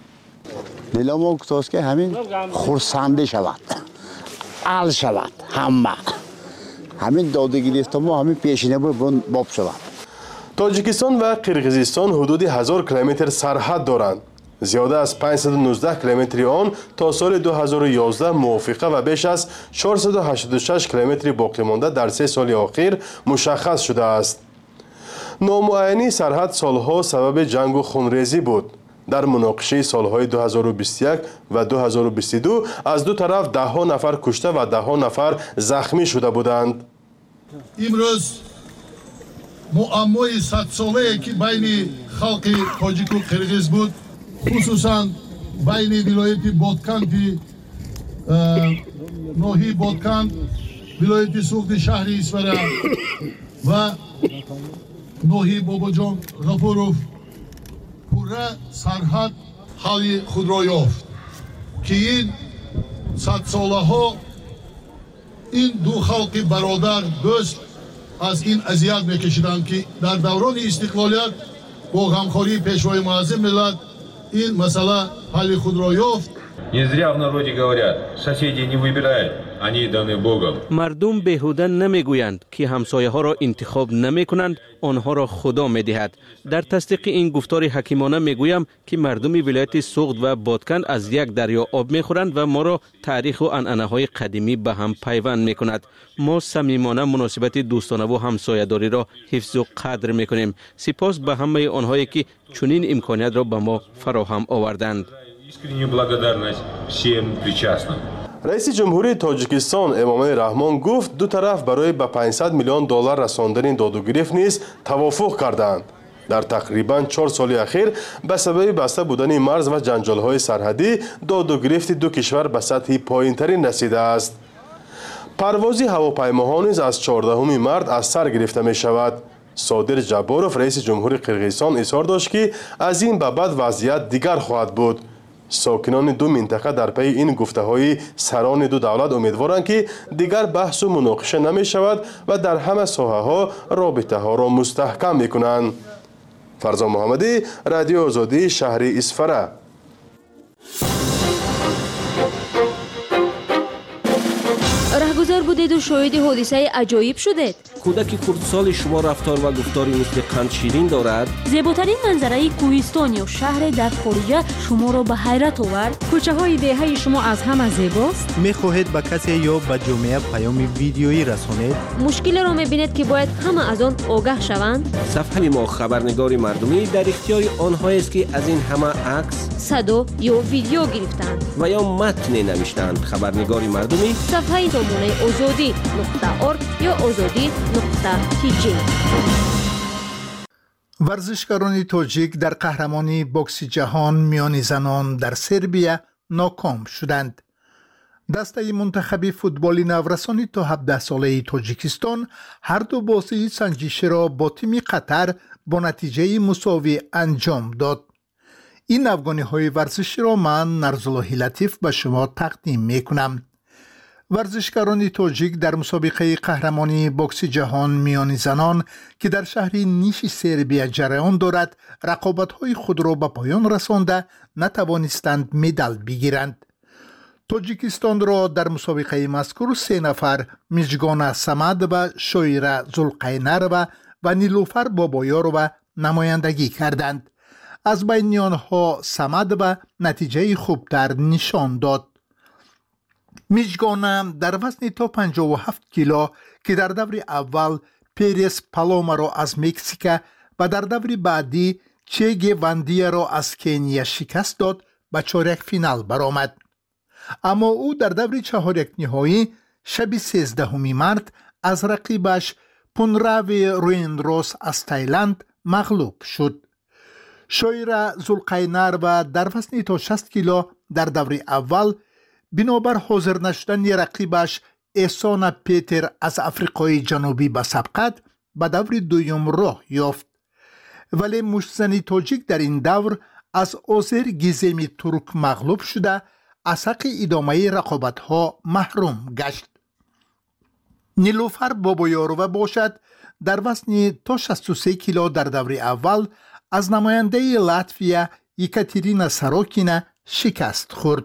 دل ما گفتاست که همین خرسنده شود، ال شود، همه همین دادگیری است ما همین پیشینه باب شود. تاجیکستان و قرقیزستان حدود هزار کیلومتر سرحد دارند. زیاده از پانصد و نوزده کیلومتر آن تا سال دو هزار و یازده موافقه و بیش از چهارصد و هشتاد و شش کیلومتر باقی مانده در سه سال اخیر مشخص شده است. نامعینی سرحد سالها سبب جنگ و خونریزی بود. در مناقشه سالهای دو هزار و بیست و یک و دو هزار و بیست و دو از دو طرف ده ها نفر کشته و ده ها نفر زخمی شده بودند. امروز معمای صد ساله که بین خلق تاجیک و قرغیز بود، خصوصا بین ولایت بادکند ناحیه بادکند، ولایت سوخت شهر اسفره و ناحیه باباجان غفوروف پورا سرحد حال خود را یافت که این صد ساله ها این دو خلق برادر دوست از این اذیت میکشیدند که در دوران استقلالیت با همکاری پیشوای معظم ملت این مسئله حل خود را یافت. Не зря в народе говорят, соседи не выбирают, они даны Богом. مردم بیهوده نمیگویند که همسایه ها را انتخاب نمی کنند، آنها را خدا می دهد. در تصدیق این گفتار حکیمانه میگویم که مردم ولایت سوخت و بادکند از یک دریا آب میخورند و ما را تاریخ و عنعنه های قدیمی به هم پیوند میکند. ما صمیمانه مناسبت دوستانه و همسایه‌داری را حفظ و قدر میکنیم. سپاس به همه آنهایی که چنین امکانیت را به ما فراهم آوردند. Искреннюю благодарность всем причастным. رئیس جمهوری تاجیکستان امامه رحمان گفت دو طرف برای به پانصد میلیون دلار رساندن داد و گرفت نیز توافق کردند. در تقریبا چهار سال اخیر به سبب بسته بودن مرز و جنجال‌های سرحدی داد و گرفت دو کشور به سطح پایین‌ترین رسیده است. پرواز هواپیماها نیز از چهاردهم مارس از سر گرفته می شود. صادر جباروف رئیس جمهوری قرغیزستان اظهار داشت که از این به بعد وضعیت دیگر خواهد بود. ساکنان دو منطقه در پی این گفته های سران دو دولت امیدوارند که دیگر بحث و مناقشه نمی شود و در همه ساحه ها رابطه ها را مستحکم می کنند. فرزان محمدی، رادیو آزادی، شهر اسفره. راهگذار بودید و شاهد حادثه عجایب شدید. کودک خردسال شما رفتار و گفتاری مثل قند شیرین دارد. زیباترین منظره کوهستان یا شهر در خارج شما را به حیرت آورد. کوچه های دهه شما از همه زیباست. میخواهید به کسی یا به جامعه پیام ویدیویی رسانید؟ مشکل را میبینید که باید همه از آن آگاه شوند. صفحه ما خبرنگار مردمی در اختیار آنهایی است که از این همه عکس، صدا یا ویدیو گرفتند و یا متن نوشتند. خبرنگار مردمی صفحه سامانه آزادی نقطه ارگ یا آزادی نقطه تی جی. ورزشکاران تاجیک در قهرمانی بوکس جهان میان زنان در سربیا ناکام شدند. دسته منتخب فوتبال نورسانی تا هفده ساله تاجیکستان هر دو بازی سنجشی را با تیم قطر با نتیجه مساوی انجام داد. این افغانی های ورزشی را من نرزالله لطیف به شما تقدیم می کنم. ورزشکاران تاجیک در مسابقه قهرمانی بوکس جهان میان زنان که در شهر نیش سربیا جریان دارد، رقابت‌های خود را به پایان رسانده نتوانستند مدال بگیرند. تاجیکستان را در مسابقه مذکور سه نفر میجگان سمد و شویره زلقینروا و نیلوفر بابایاروا نمایندگی کردند. از بین آنها سمد و نتیجه خوبتر نشان داد. میجگانه در وزن تا پنجاه و هفت کیلو که در دور اول پیرس پالوما را از مکزیک و در دور بعدی چه واندیا را از کنیا شکست داد به چهارک فینال برآمد. اما او در دور چهارک نهایی شب سیزدهم مارس از رقیبش پونراوی رویندروس از تایلند مغلوب شد. شویره زلقینروا در وزن تا شصت کیلو در دور اول بنابر حاضر نشدن رقیبش احسان پیتر از افریقای جنوبی به سبقت به دور دویم راه یافت. ولی مشتزنی تاجیک در این دور از آذر گیزمی ترک مغلوب شده از حق ادامه رقابت ها محروم گشت. نیلوفر بابایاروا باشد در وزن تا شصت و سه کیلو در دور اول از نماینده لاتویا یکاترینا ساروکینا شکست خورد.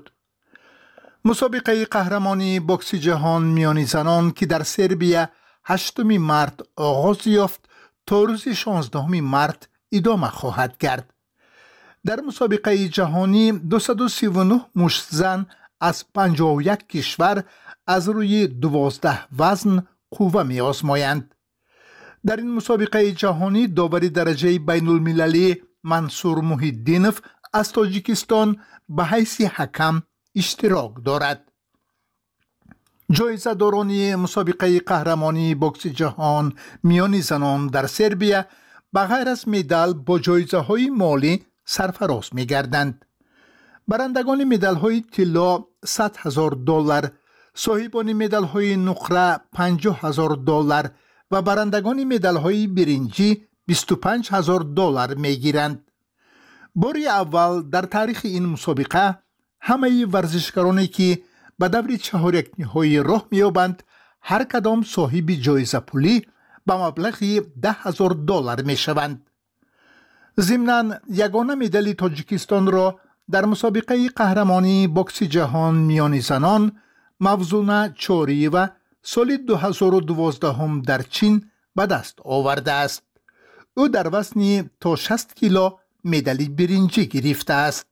مسابقه قهرمانی بوکس جهان میان زنان که در سربیا هشتم مارس آغاز یافت تا روز شانزدهم مارس ادامه خواهد کرد. در مسابقه جهانی دویست و سی و نه مشتزن از پنجاه و یک کشور از روی دوازده وزن قوه می آزمایند. در این مسابقه جهانی داور درجه بین المللی منصور محیدینوف از تاجیکستان به حیث حکم اشتراک دارد. جایزه دارانی مسابقه قهرمانی بوکس جهان میان زنان در سربیا بغیر از مدال با جایزه های مالی سرفراز می گردند. برندگان مدال های طلا صد هزار دلار، صاحبان مدال های نقره پنجاه هزار دلار و برندگان مدال های برنجی بیست و پنج هزار دلار می گیرند. باری اول در تاریخ این مسابقه همه ورزشکارانی که به دور چهارک نهایی راه می‌یابند هر کدام صاحب جایزه پولی به مبلغ ده هزار دلار می‌شوند. ضمناً یگانه مدال تاجیکستان را در مسابقه قهرمانی بوکس جهان میان زنان موزونه چوری و سال دو هزار و دوازده در چین به دست آورده است. او در وزن تا شصت کیلو مدال برنجی گرفته است.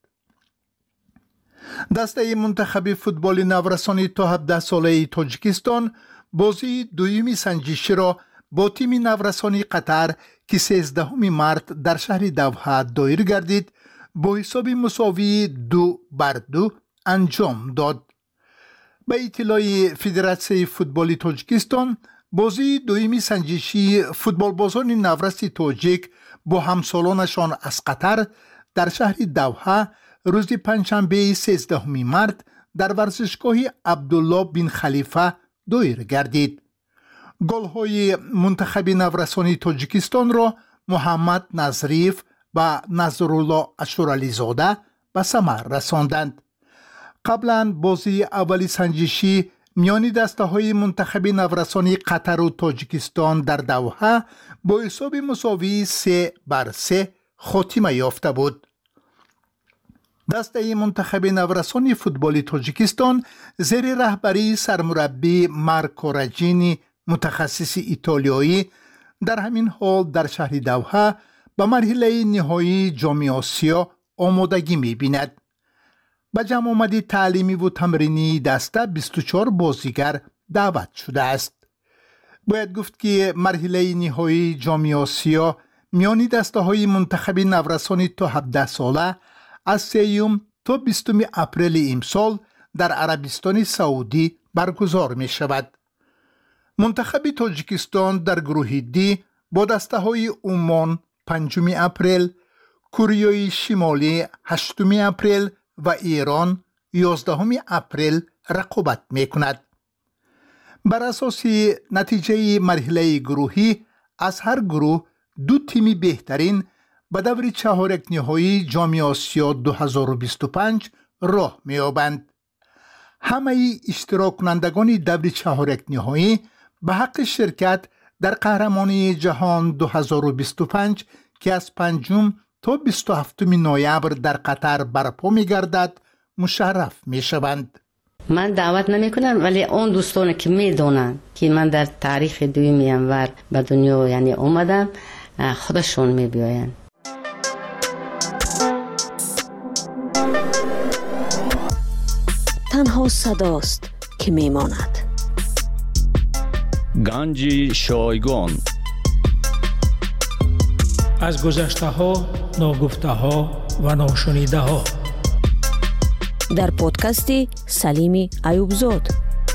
دسته منتخب فوتبال نورسانی تا هفده ساله تاجیکستان بازی دویمی سنجشی را با تیم نورسانی قطر که سیزدهم مارس در شهر دوحه دایر گردید با حساب مساوی دو بر دو انجام داد. به اطلاع فدراسیون فوتبال تاجیکستان بازی دویمی سنجشی فوتبال بازان نورس تاجیک با همسالانشان از قطر در شهر دوحه روز پنجشنبه سیزدهم مارس در ورزشگاه عبدالله بن خلیفه دایر گردید. گل‌های منتخب نورسانی تاجیکستان را محمد نظریف و نظرالله اشورالی زاده به ثمر رساندند. قبلا بازی اولی سنجشی میان دسته های منتخب نورسانی قطر و تاجیکستان در دوحه با حساب مساوی سه بر سه خاتمه یافته بود. دسته منتخب نورسانی فوتبال تاجیکستان زیر رهبری سرمربی مارکو راجینی متخصص ایتالیایی در همین حال در شهر دوحه به مرحله نهایی جام آسیا آمادگی می‌بیند. به جمع آمدی تعلیمی و تمرینی دسته بیست و چهار بازیگر دعوت شده است. باید گفت که مرحله نهایی جام آسیا میان دسته های منتخب نورسانی تا هفده ساله از سوم تا بیستم اپریل امسال در عربستان سعودی برگزار می شود. منتخب تاجیکستان در گروه دی با دسته های عمان پنجم اپریل، کره شمالی هشتم اپریل و ایران یازدهم اپریل رقابت می کند. بر اساس نتیجه مرحله گروهی از هر گروه دو تیم بهترین به دور چهارک نهایی جام آسیا دو هزار و بیست و پنج راه می‌یابند. همه اشتراک کنندگان دور چهارک نهایی به حق شرکت در قهرمانی جهان دو هزار و بیست و پنج که از پنجم تا بیست و هفتم نوامبر در قطر برپا می‌گردد مشرف می‌شوند. من دعوت نمی کنم ولی اون دوستانی که می دونن که من در تاریخ دویم ینور به دنیا یعنی اومدم خودشون می بیاین. تنها صداست که می ماند. گنج شایگان از گذشته ها، ناگفته ها و ناشنیده ها در پادکستی سلیمی ایوبزاد.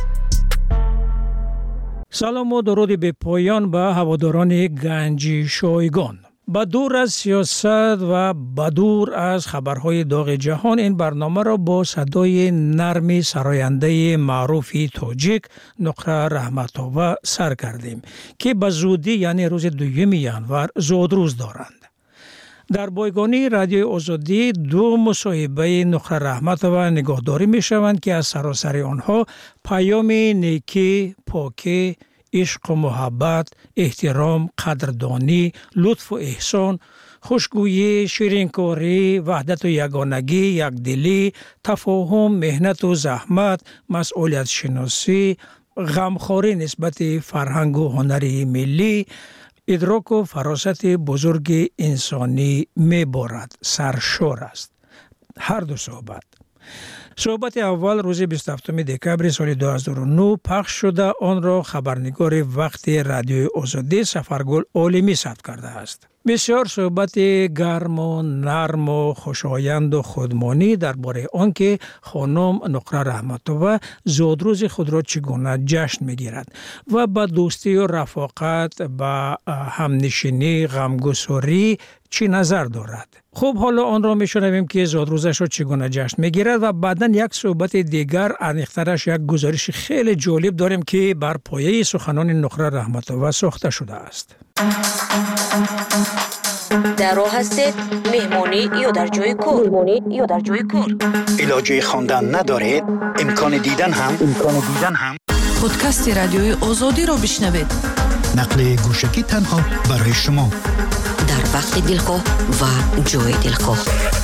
سلام و درود به پایان به هواداران گنج شایگان. با دور از سیاست و با دور از خبرهای داغ جهان این برنامه را با صدای نرم سراینده معروف تاجیک نقره رحمت‌آور سر کردیم که به زودی یعنی روز دوم ینور زادروز دارند. در بایگانی رادیو آزادی دو مصاحبه نقره رحمت‌آور نگاهداری می شوند که از سراسر آنها پیام نیکی، پاکی، عشق و محبت، احترام، قدردانی، لطف و احسان، خوشگویی، شیرینکاری، وحدت و یگانگی، یکدلی، تفاهم، مهنت و زحمت، مسئولیت شناسی، غمخواری نسبت فرهنگ و هنری ملی، ادراک و فراست بزرگ انسانی می‌بارد. سرشار است. هر دو صحبت. صحبت اول روز بیست و هفتم دکمبر سال دو هزار و نه پخش شده، آن را خبرنگار وقت رادیو آزادی سفرگل عالمی ثبت کرده است. بسیار صحبت گرم و نرم و خوشایند و خودمانی درباره آنکه خانم نقره رحمت‌الله زادروز خود را چگونه جشن میگیرد و با دوستی و رفاقت با همنشینی غمگساری چی نظر دارد. خب حالا آن را میشنویم که زادروزش را چگونه جشن میگیرد و بعدا یک صحبت دیگر عمیق‌ترش یک گزارش خیلی جالب داریم که بر پایه سخنان نقره رحمت‌الله ساخته شده است. در راه هستید مهمانی یا در جای کار مهمانی یا در جای کار علاجه خواندن ندارید امکان دیدن هم امکان دیدن هم پادکست رادیوی آزادی را بشنوید. نقل گوشکی تنها برای شما در وقت دلخواه و جای دلخواه.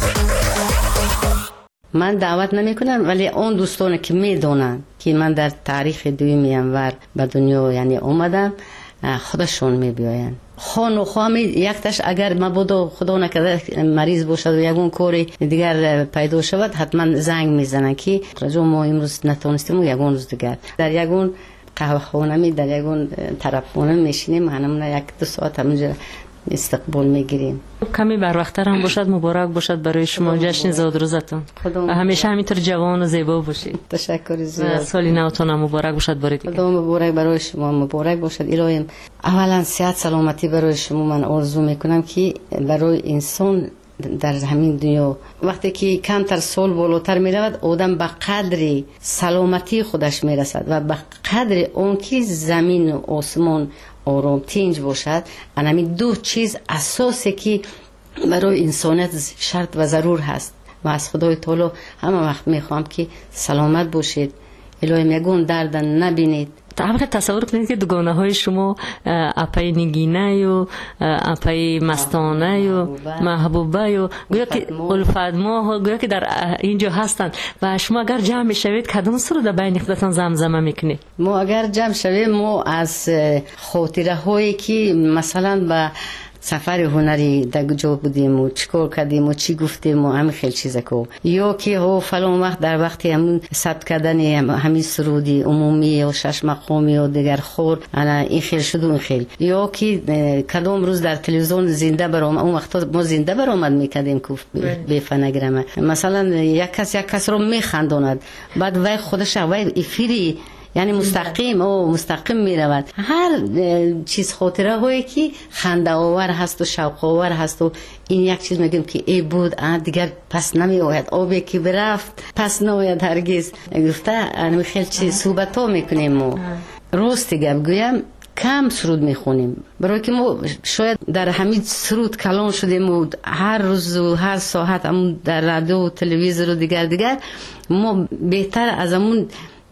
من دعوت نمی کنم ولی اون دوستان که می دونن که من در تاریخ دوم ینور به دنیا یعنی اومدم خودشون می بیاین. خان و خوامی یک تاش اگر ما بودو خدا نکرده مریض باشد و یکون کوری دیگر پیدا شود حتما زنگ میزنن که رجوع ما امروز نتونستیم و یکون روز دیگر در یکون قهوه خانه می در یکون طرف خانه میشینیم همون یک دو ساعت همونجا استقبال میگیریم. کمی بر وقت‌تر هم باشد مبارک باشد برای شما جشن زادروزتون و همیشه همینطور جوان و زیبا باشید. تشکر زیاد. سالی نوتون هم مبارک باشد برای دیگه. خدا مبارک برای شما مبارک باشد. الهی اولا صحت سلامتی برای شما من آرزو میکنم که برای انسان در همین دنیا وقتی که کمتر سال بالاتر می رود آدم به قدر سلامتی خودش می رسد و به قدر اون که زمین و آسمان آرام تنج باشد. همین دو چیز اساسی که برای انسانیت شرط و ضرور هست و از خدای تعالی همه وقت می خواهم که سلامت باشید. الهی میگون درد نبینید. طبعا تصور کنید که دوگانه های شما اپای نگینه و اپای مستانه و محبوبه و گویا که الفدما گویا که در اینجا هستند و شما اگر جمع میشوید کدام سر رو در بین خودتان زمزمه میکنید؟ ما اگر جمع شویم ما از خاطره هایی که مثلا با سفر هنری در جا بودیم و چیکار کردیم و چی گفتیم و همین خیلی چیزا کو یا که ها فلان وقت در وقتی همون ثبت کردن همین سرودی عمومی و شش مقامی و دیگر خور انا این خیلی شد و این خیلی یا که کدام روز در تلویزیون زنده برام اون وقتا ما زنده برآمد میکردیم که به فنگرامه مثلا یک کس یک کس رو میخنداند بعد وای خودش وای افیری یعنی مستقیم او مستقیم می رود هر چیز خاطره هایی که خنده آور هست و شوق آور هست و این یک چیز میگم که ای بود دیگر پس نمی آید آبی که برفت پس نمیاد هرگز گفته انم خیلی چیز صحبت ها میکنیم ما راست گپ گویم کم سرود میخونیم برای که ما شاید در همین سرود کلان شدیم و هر روز و هر ساعت هم در رادیو و تلویزیون و دیگر دیگر ما بهتر از همون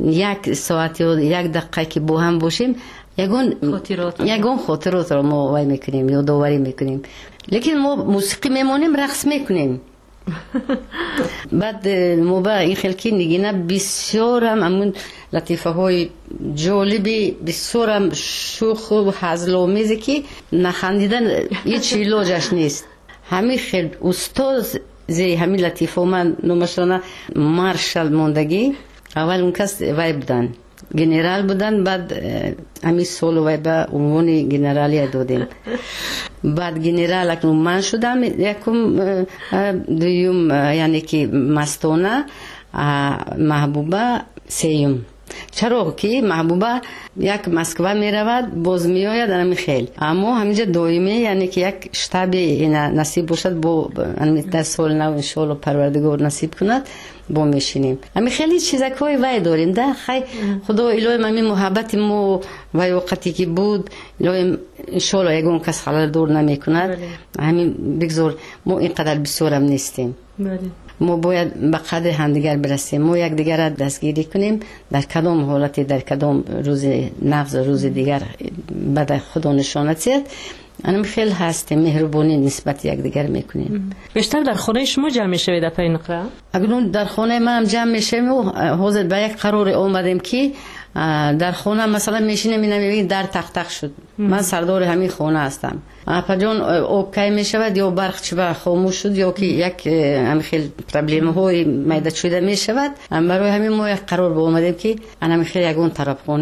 یک ساعت یا یک دقیقه که با هم باشیم یگون خاطرات یگون خاطرات رو ما وای میکنیم یا داوری میکنیم لیکن ما موسیقی میمونیم رقص میکنیم بعد ما با این خلکی نگینه بسیار هم همون لطیفه های جالبی بسیار هم شوخ و هزل‌آمیزی که نخندیدن هیچ علاجش نیست همین خیلی استاد زی همین لطیفه من نمشانه مارشال موندگی اول اون کس وای بودن گنرال بودن بعد همین سال وای به عنوان گنرالی دادیم بعد گنرال اکنون من شدم یکم دویم یعنی که مستانه محبوبه سیم چرا که محبوبه یک مسکو می رود باز می آید همین خیلی اما همینجا دائمی یعنی که یک شتابی نصیب باشد با در سال نو انشالله پروردگار نصیب کند با میشینیم همین خیلی چیزا که وای داریم ده خیلی خدا الهی همین محبت مو و وقتی که بود الهی انشالله یگون کس خلل دور نمی کند همین بگذار ما اینقدر بسیارم نیستیم ما باید به قدر همدیگر برسیم ما یک دیگر را دستگیری کنیم در کدام حالتی در کدام روز نفس روز دیگر بعد خدا نشانت زد انم خیلی هستیم مهربانی نسبت یک دیگر میکنیم بیشتر در خانه شما جمع میشوید اپای نقره؟ اگرون در خانه ما هم جمع میشیم و حاضر به یک قرار آمدیم که در خانه مثلا میشینیم میبینیم در تخت تخت شد من سردار همین خانه هستم اپا جان اوکی میشود یا برق چبا خاموش شد یا که یک همین خیلی پرابلم های میدد شده میشود برای همین ما یک قرار با آمدیم که همین خیلی یکون طرف خانه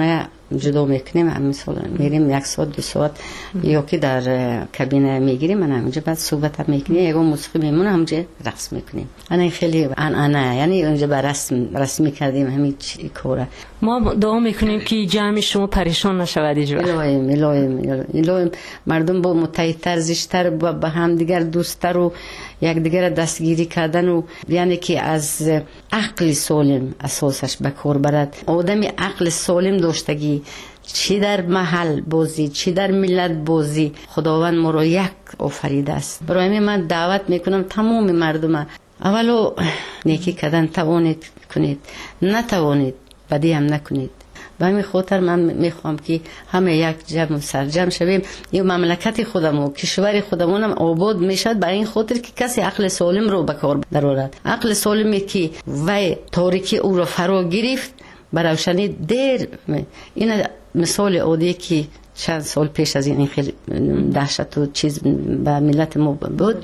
جدا میکنیم، همین سال میریم یک ساعت دو ساعت یا که در کابینه میگیریم، من همونجا بعد صحبت هم میکنیم، یکو موسیقی میمونه همونجا رقص میکنیم. انا خیلی انا یعنی اونجا بر رسم رسمی کردیم همین کاره. ما دعا میکنیم که جمع شما پریشان نشود اینجا. الهیم الهیم الهیم مردم با متحدتر زیشتر با هم دیگر دوستتر و یک دیگر دستگیری کردن و یعنی که از عقل سالم اساسش به کار برد. آدمی عقل سالم داشتگی چی در محل بازی چی در ملت بازی خداوند ما را یک آفریده است. برای من دعوت میکنم تمام مردم اولو نیکی کردن توانید کنید، نتوانید بدی هم نکنید. به همین خاطر من میخوام که همه یک جمع سرجم شویم. این مملکت خودم و کشور خودمون هم آباد میشد برای این خاطر که کسی عقل سالم رو به کار درآورد. عقل سالمی که وی تاریکی او را فرا گرفت به روشنی دیر. این مثال عادی که چند سال پیش از این خیلی دهشت و چیز به ملت ما بود.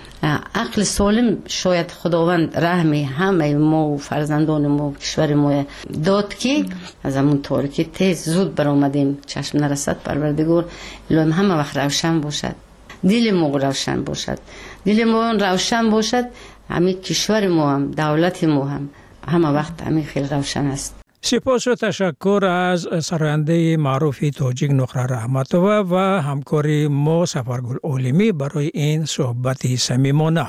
عقل سالم شاید خداوند رحمی همه ما و فرزندان ما و کشور ما داد که از همون تاریکی تیز زود برآمدیم. چشم نرسد پروردگار الهیم همه وقت روشن باشد، دل ما روشن باشد، دل ما روشن باشد، همین کشور ما هم دولت ما هم همه وقت همین خیلی روشن است. سپاس و تشکر از سراینده معروف تاجیک نقره رحمتوه و همکاری ما سفرگل عالمی برای این صحبت صمیمانه.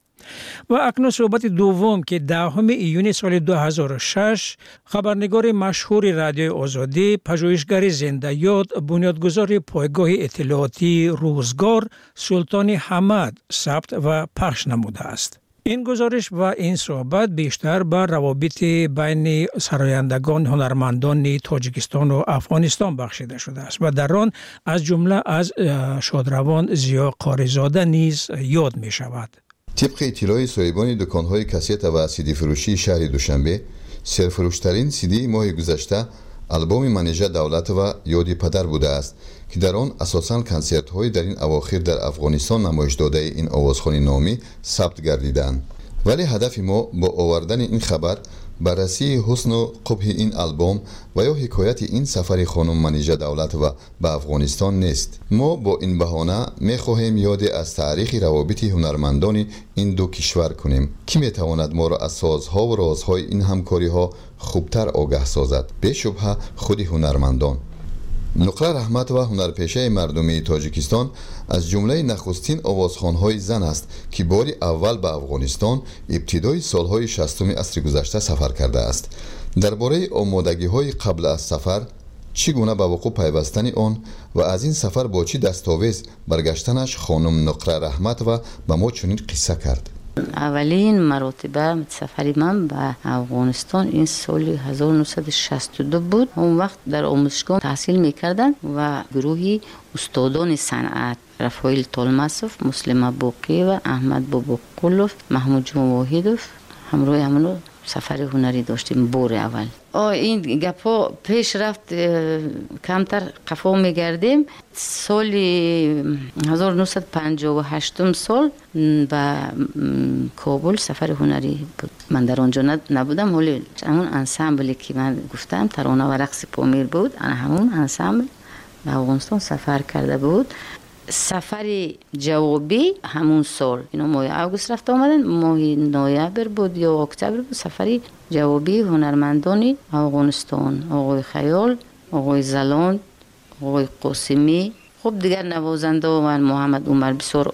و اکنون صحبت دوم که دهم ایون سال دو هزار و شش خبرنگار مشهور رادیوی آزادی، پژوهشگر زنده یاد، بنیادگذار پایگاه اطلاعاتی روزگار سلطان حمد ثبت و پخش نموده است. این گزارش و این صحبت بیشتر بر روابط بین سرایندگان هنرمندان تاجیکستان و افغانستان بخشیده شده است و در آن از جمله از شادروان ضیا قاریزاده نیز یاد می شود. طبق اطلاع صاحبان دکان‌های کاست و سیدی فروشی شهر دوشنبه، سرفروشترین سیدی ماه گذشته البوم منیژه دولت و یاد پدر بوده است که در آن اساساً کنسرت‌های در این اواخر در افغانستان نمایش داده این آوازخوانی نامی ثبت گردیدند. ولی هدف ما با آوردن این خبر بررسی حسن و قبح این البوم و یا حکایت این سفر خانم منیژه دولت و به افغانستان نیست. ما با این بهانه می خواهیم یاد از تاریخ روابط هنرمندان این دو کشور کنیم که می تواند ما را از سازها و رازهای این همکاری ها خوبتر آگاه سازد. به شبهه خود هنرمندان. نقره رحمت و هنرپیشه مردمی تاجیکستان از جمله نخستین آوازخوان‌های زن است که باری اول به افغانستان ابتدای سالهای شصتم عصر گذشته سفر کرده است. درباره آمادگی‌های قبل از سفر، چگونه به وقوع پیوستن آن و از این سفر با چه دستاویز برگشتنش خانم نقره رحمت و به ما چنین قصه کرد. اولین مراتبه سفری من به افغانستان این سال هزار و نهصد و شصت و دو بود. اون وقت در آموزشگاه تحصیل میکردن و گروهی استادان صنعت رفایل طالماسوف، مسلم باقی و احمد باباقلوف، محمود جون واحدوف همراه همونو سفر هنری داشتیم بار اول. آه این گپا پیش رفت کمتر قفا میگردیم. سال هزار و نهصد و پنجاه و هشت سال به کابل سفر هنری بود. من در آنجا نبودم ولی همون انسامبلی که من گفتم ترانه و رقص پامیر بود، انا همون انسامبل به افغانستان سفر کرده بود. سفر جوابی همون سال، اینا ماه اوگوست رفت آمدن، ماه نوامبر بود یا اکتبر بود. سفری جوابی هنرمندانی افغانستان، آقای خیال، آقای زلاند، آقای قاسمی، خب دیگر نوازنده و من محمد عمر بسیار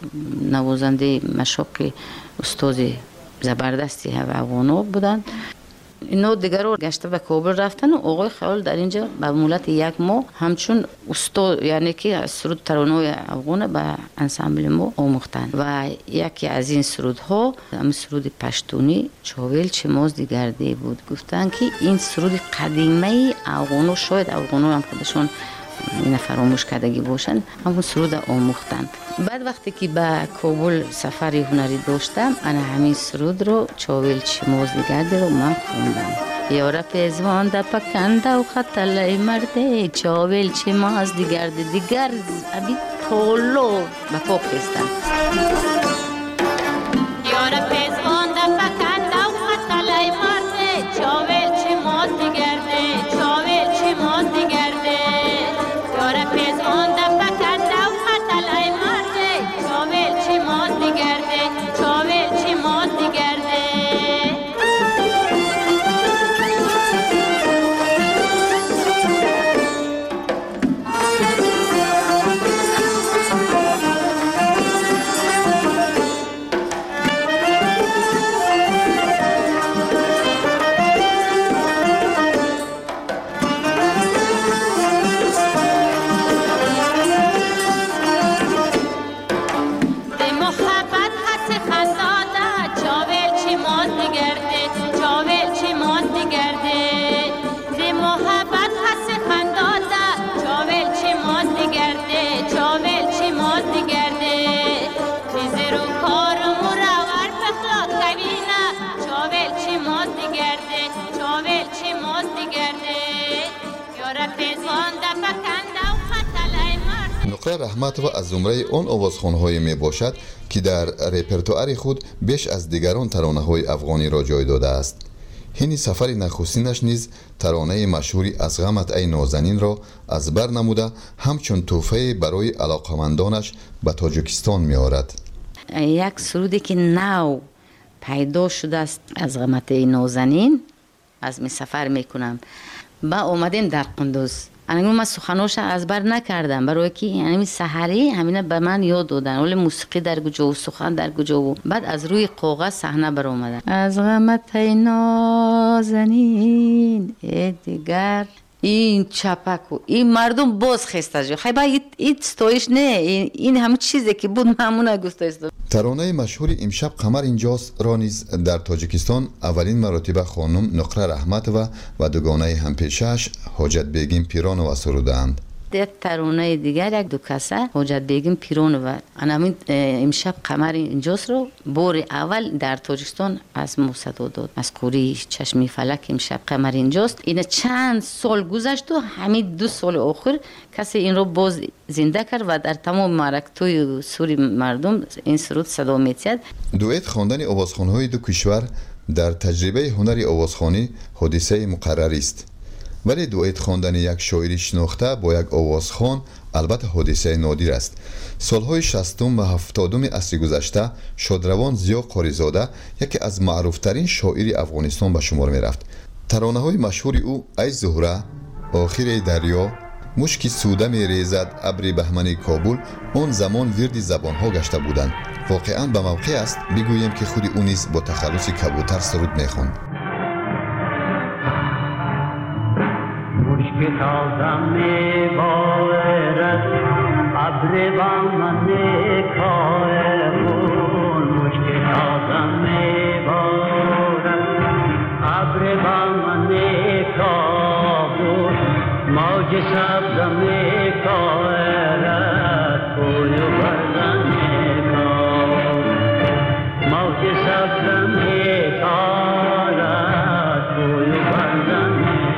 نوازنده مشاق استاد زبردستی افغانا بودند. اینا دیگر رو گشته به کابل رفتن و آقای خیال در اینجا به مولت یک ماه همچون استاد یعنی که سرود ترانه افغان به انسامبل ما آموختن و یکی از این سرودها هم سرود پشتونی چاویل چماز دیگرده بود. گفتن که این سرود قدیمه افغانو، شاید افغانو هم خودشون این فراموش کردگی باشن، همون سرود آموختن. بعد وقتی که به کابل سفر هنری داشتم، انا همین سرود رو چاویل چماز دیگرده رو من خوندم. یاره پیزوان دا پکنده و خطلای مرده، چاویل چماز دیگرده دیگر ابی پولو به پاپ خستن. یاره پیزوان دا پکنده و خطلای مرده، چاویل چماز دیگرده، چاویل چماز دیگرده دیگرده زی محبت حس خندازه چاول چی ماز دیگرده چاول چی ماز دیگرده بیزی رو کارمو روار بخلا کبینه چاول چی ماز دیگرده چاول چی ماز دیگرده یاره پیزان دفکنده و خطلای مرد. نقره رحمتова از زمره آن آوازخوان‌های می باشد که در رپرتوار خود بیش از دیگران ترانه‌های افغانی را جای داده است. این سفر نخستینش نیز ترانه مشهوری از غمت ای نازنین را از بر نموده همچون تحفه برای علاقمندانش به تاجیکستان می آورد. یک سرودی که نو پیدا شده است از غمت ای نازنین از می سفر می کنم با اومدیم در قندوز. انگار من سخنوش از بر نکردم برای که یعنی سحری همینه به من یاد دادن ولی موسیقی در کجا و سخن در کجا و بعد از روی کاغذ صحنه بر اومدن از غمت ای نازنین ای دیگر این چپک و این مردم باز خسته جو خیلی باید این ستایش نه این, این همه چیزی که بود همون گستایش داد. ترانه مشهور امشب قمر اینجاست را نیز در تاجیکستان اولین مرتبه خانم نقره رحمتова و دوگانه همپیشش حاجت بیگم پیرانова سرودند. یک ترانه دیگر یک دو کسه حاجت بیگم پیرانova همین امشب قمر اینجاست رو بار اول در تاجیکستان از ما صدا داد از قوری چشمی فلک امشب قمر اینجاست. این چند سال گذشت و همین دو سال آخر کسی این رو باز زنده کرد و در تمام معرکت‌های سوری مردم این سرود صدا می‌زد. دوئت خواندن آوازخوان‌های دو کشور در تجربه هنر آوازخوانی حادثه مقرری است. ولی دوئت خواندن یک شاعری شناخته با یک آوازخوان البته حادثه نادر است. سالهای شصتم و هفتادم عصر گذشته شادروان ضیا قاریزاده یکی از معروفترین شاعری افغانستان به شمار می رفت. ترانه‌های مشهور او ای زهره، آخر دریا، مشکی سوده می ریزد ابر بهمن کابل آن زمان ورد زبانها گشته بودند. واقعا به موقع است بگویم که خود او نیز با تخلص کبوتر سرود می خواند. مشک تازه می بارد ابر بهمن کابل مشک تازه می بارد ابر بهمن کابل موج سبز می کارد کوی بردن کابل موج سبز می کارد کوی بردن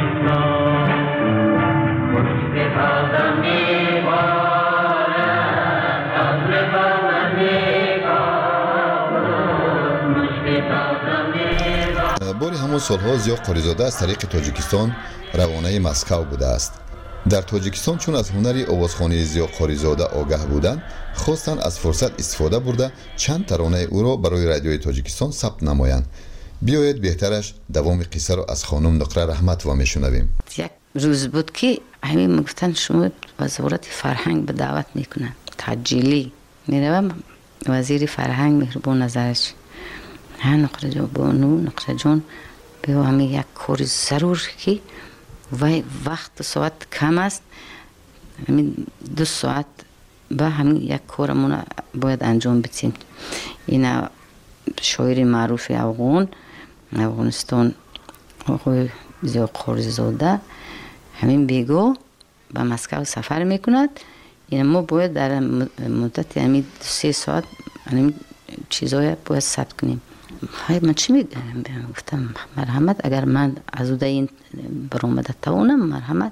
باری همون سالها ضیا قاریزاده از طریق تاجیکستان روانه مسکو بوده است. در تاجیکستان چون از هنر آوازخوانی ضیا قاریزاده آگاه بودند خواستند از فرصت استفاده برده چند ترانه او را برای رادیوی تاجیکستان ثبت نمایند. بیایید بهترش دوام قصه را از خانم نقره رحمتova میشنویم. یک روز بود که همین گفتن شما وزارت فرهنگ به دعوت میکنن تجیلی میروم وزیر فرهنگ مهربان نظرش ها نقره جان بانو نقره جان به همین یک کار ضرور که و وقت ساعت کم است همین دو ساعت با همین یک کارمون باید انجام بدیم. این شاعر معروف افغان افغانستان آقای ضیا قاریزاده همین بیگو به مسکو سفر میکند. این ما باید در مدت همین سه ساعت همین چیزای باید ثبت کنیم. های من چی میگم؟ گفتم مرحمت اگر من از اوده این برآمده توانم مرحمت.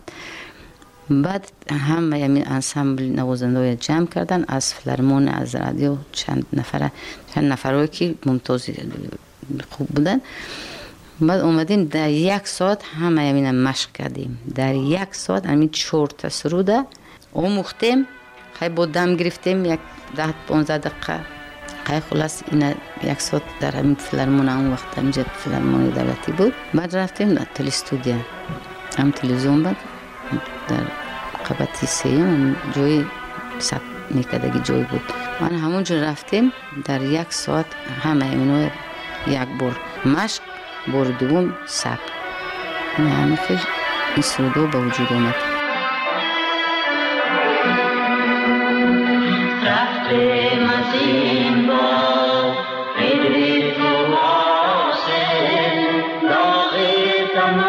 بعد هم همین انسامبل نوازنده جمع کردن از فیلارمون از رادیو چند نفره چند نفرایی که ممتاز خوب بودن. بعد اومدیم در یک ساعت همه همین مشق کردیم. در یک ساعت همین چهار تا سروده آموختیم. خیلی با دم گرفتیم یک ده پانزده دقیقه. خیلی خلاص این یک ساعت در همین فیلارمون اون وقت همینجا فیلارمون دولتی بود. بعد رفتیم در تلستودیا هم تلویزیون بود در قبطی سیم جای ثبت میکردگی جای بود. من همونجا رفتیم در یک ساعت همه اینو یک بار مشق بار دوم ثبت. این همه که این سرودو به وجود آمد. رفتیم از این با ایدی تو آسه داغی تمام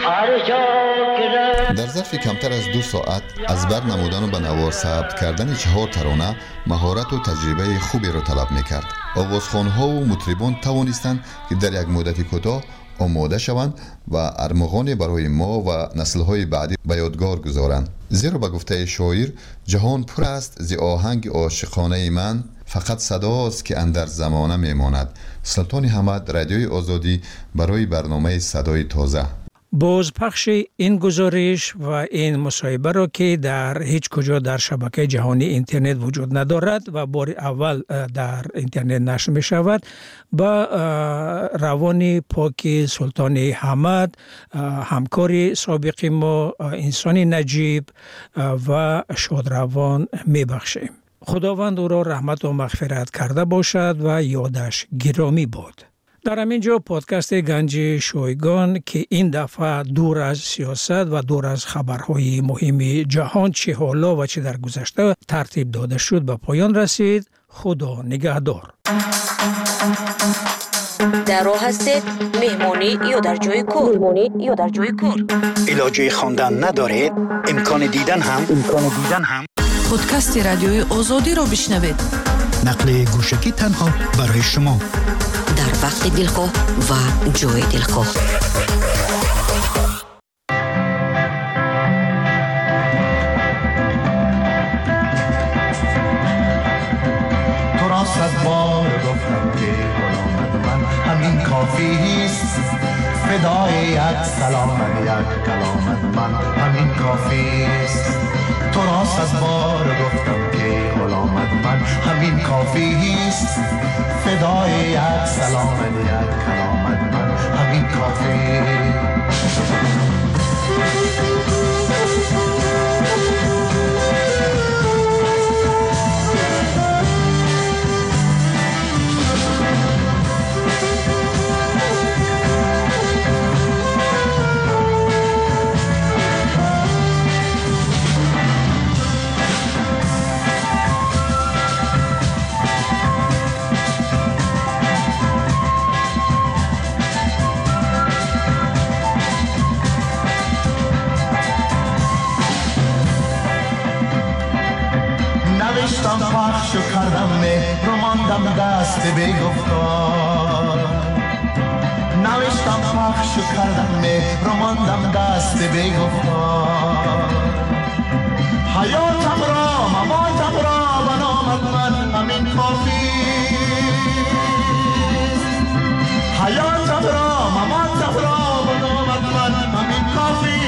در ظرف کمتر از دو ساعت از بر نمودن و به نوار ثبت کردن چهار ترانه مهارت و تجربه خوبی را طلب میکرد. آوازخوان‌ها و مطربان توانستند که در یک مدت کوتاه آماده شوند و ارمغان برای ما و نسل‌های بعدی به یادگار گذارند. زیرا به گفته شاعر جهان پر است ز آهنگ عاشقانه من، فقط صداست که اندر زمانه میماند. سلطان حمد، رادیوی آزادی، برای برنامه صدای تازه. بازپخش این گزارش و این مصاحبه را که در هیچ کجا در شبکه جهانی اینترنت وجود ندارد و بار اول در اینترنت نشر می شود، با روان پاک سلطان حمد، همکار سابق ما، انسان نجیب و شادروان می بخشیم. خداوند او را رحمت و مغفرت کرده باشد و یادش گرامی باد. در همین جا پادکست گنج شایگان که این دفعه دور از سیاست و دور از خبرهای مهم جهان چه حالا و چه در گذشته ترتیب داده شد به پایان رسید. خدا نگهدار. در راه هستید؟ مهمانی یا در جای کار؟ مهمانی یا در جای کار؟ علاجه خواندن ندارید؟ امکان دیدن هم؟ امکان دیدن هم؟ پادکست رادیوی آزادی را بشنوید. نقل گوشکی تنها برای شما. در وقت دلخواه و جای دلخواه. تو را صد بار گفتم که غلامت من همین کافیست، فدای یک سلامت یک کلامت من همین کافیست. تو را صد بار گفتم که غلامت من همین کافیست، فدای یک سلامت یک کلامت من همین کافیست. نوشتم پخش و کردم مهر رو ماندم دست بی‌گفتار، نوشتم پخش و کردم مهر رو ماندم دست بی‌گفتار. حیاتم را مماتم را به نامت من همین کافیست، حیاتم را مماتم را به نامت من همین کافیست.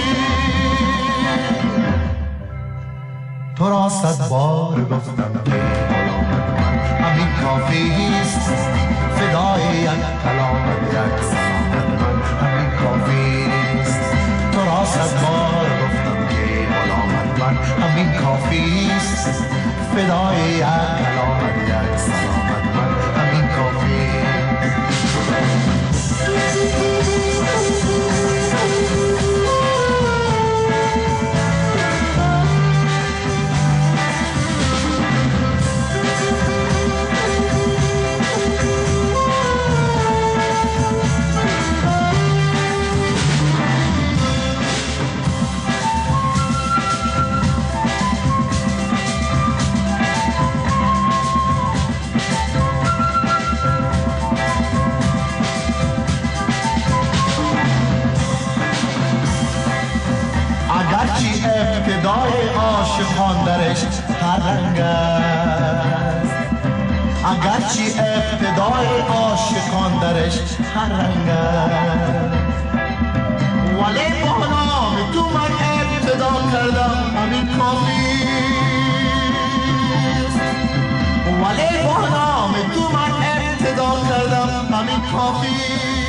تو را صد بار گفتم که غلامت من همین کافیست، فدای یک کلامت یک سلامت من همین کافیست. تو را صد بار گفتم که غلامت من همین کافیست، فدای یک کلامت یک سلامت من همین کافیست. اگرچه ابتدای عاشقان درش هر رنگ است، اگرچه ابتدای عاشقان درش هر رنگ است، ولی با نام تو من ابتدا کردم همین کافیست، ولی با نام تو من ابتدا کردم همین کافیست.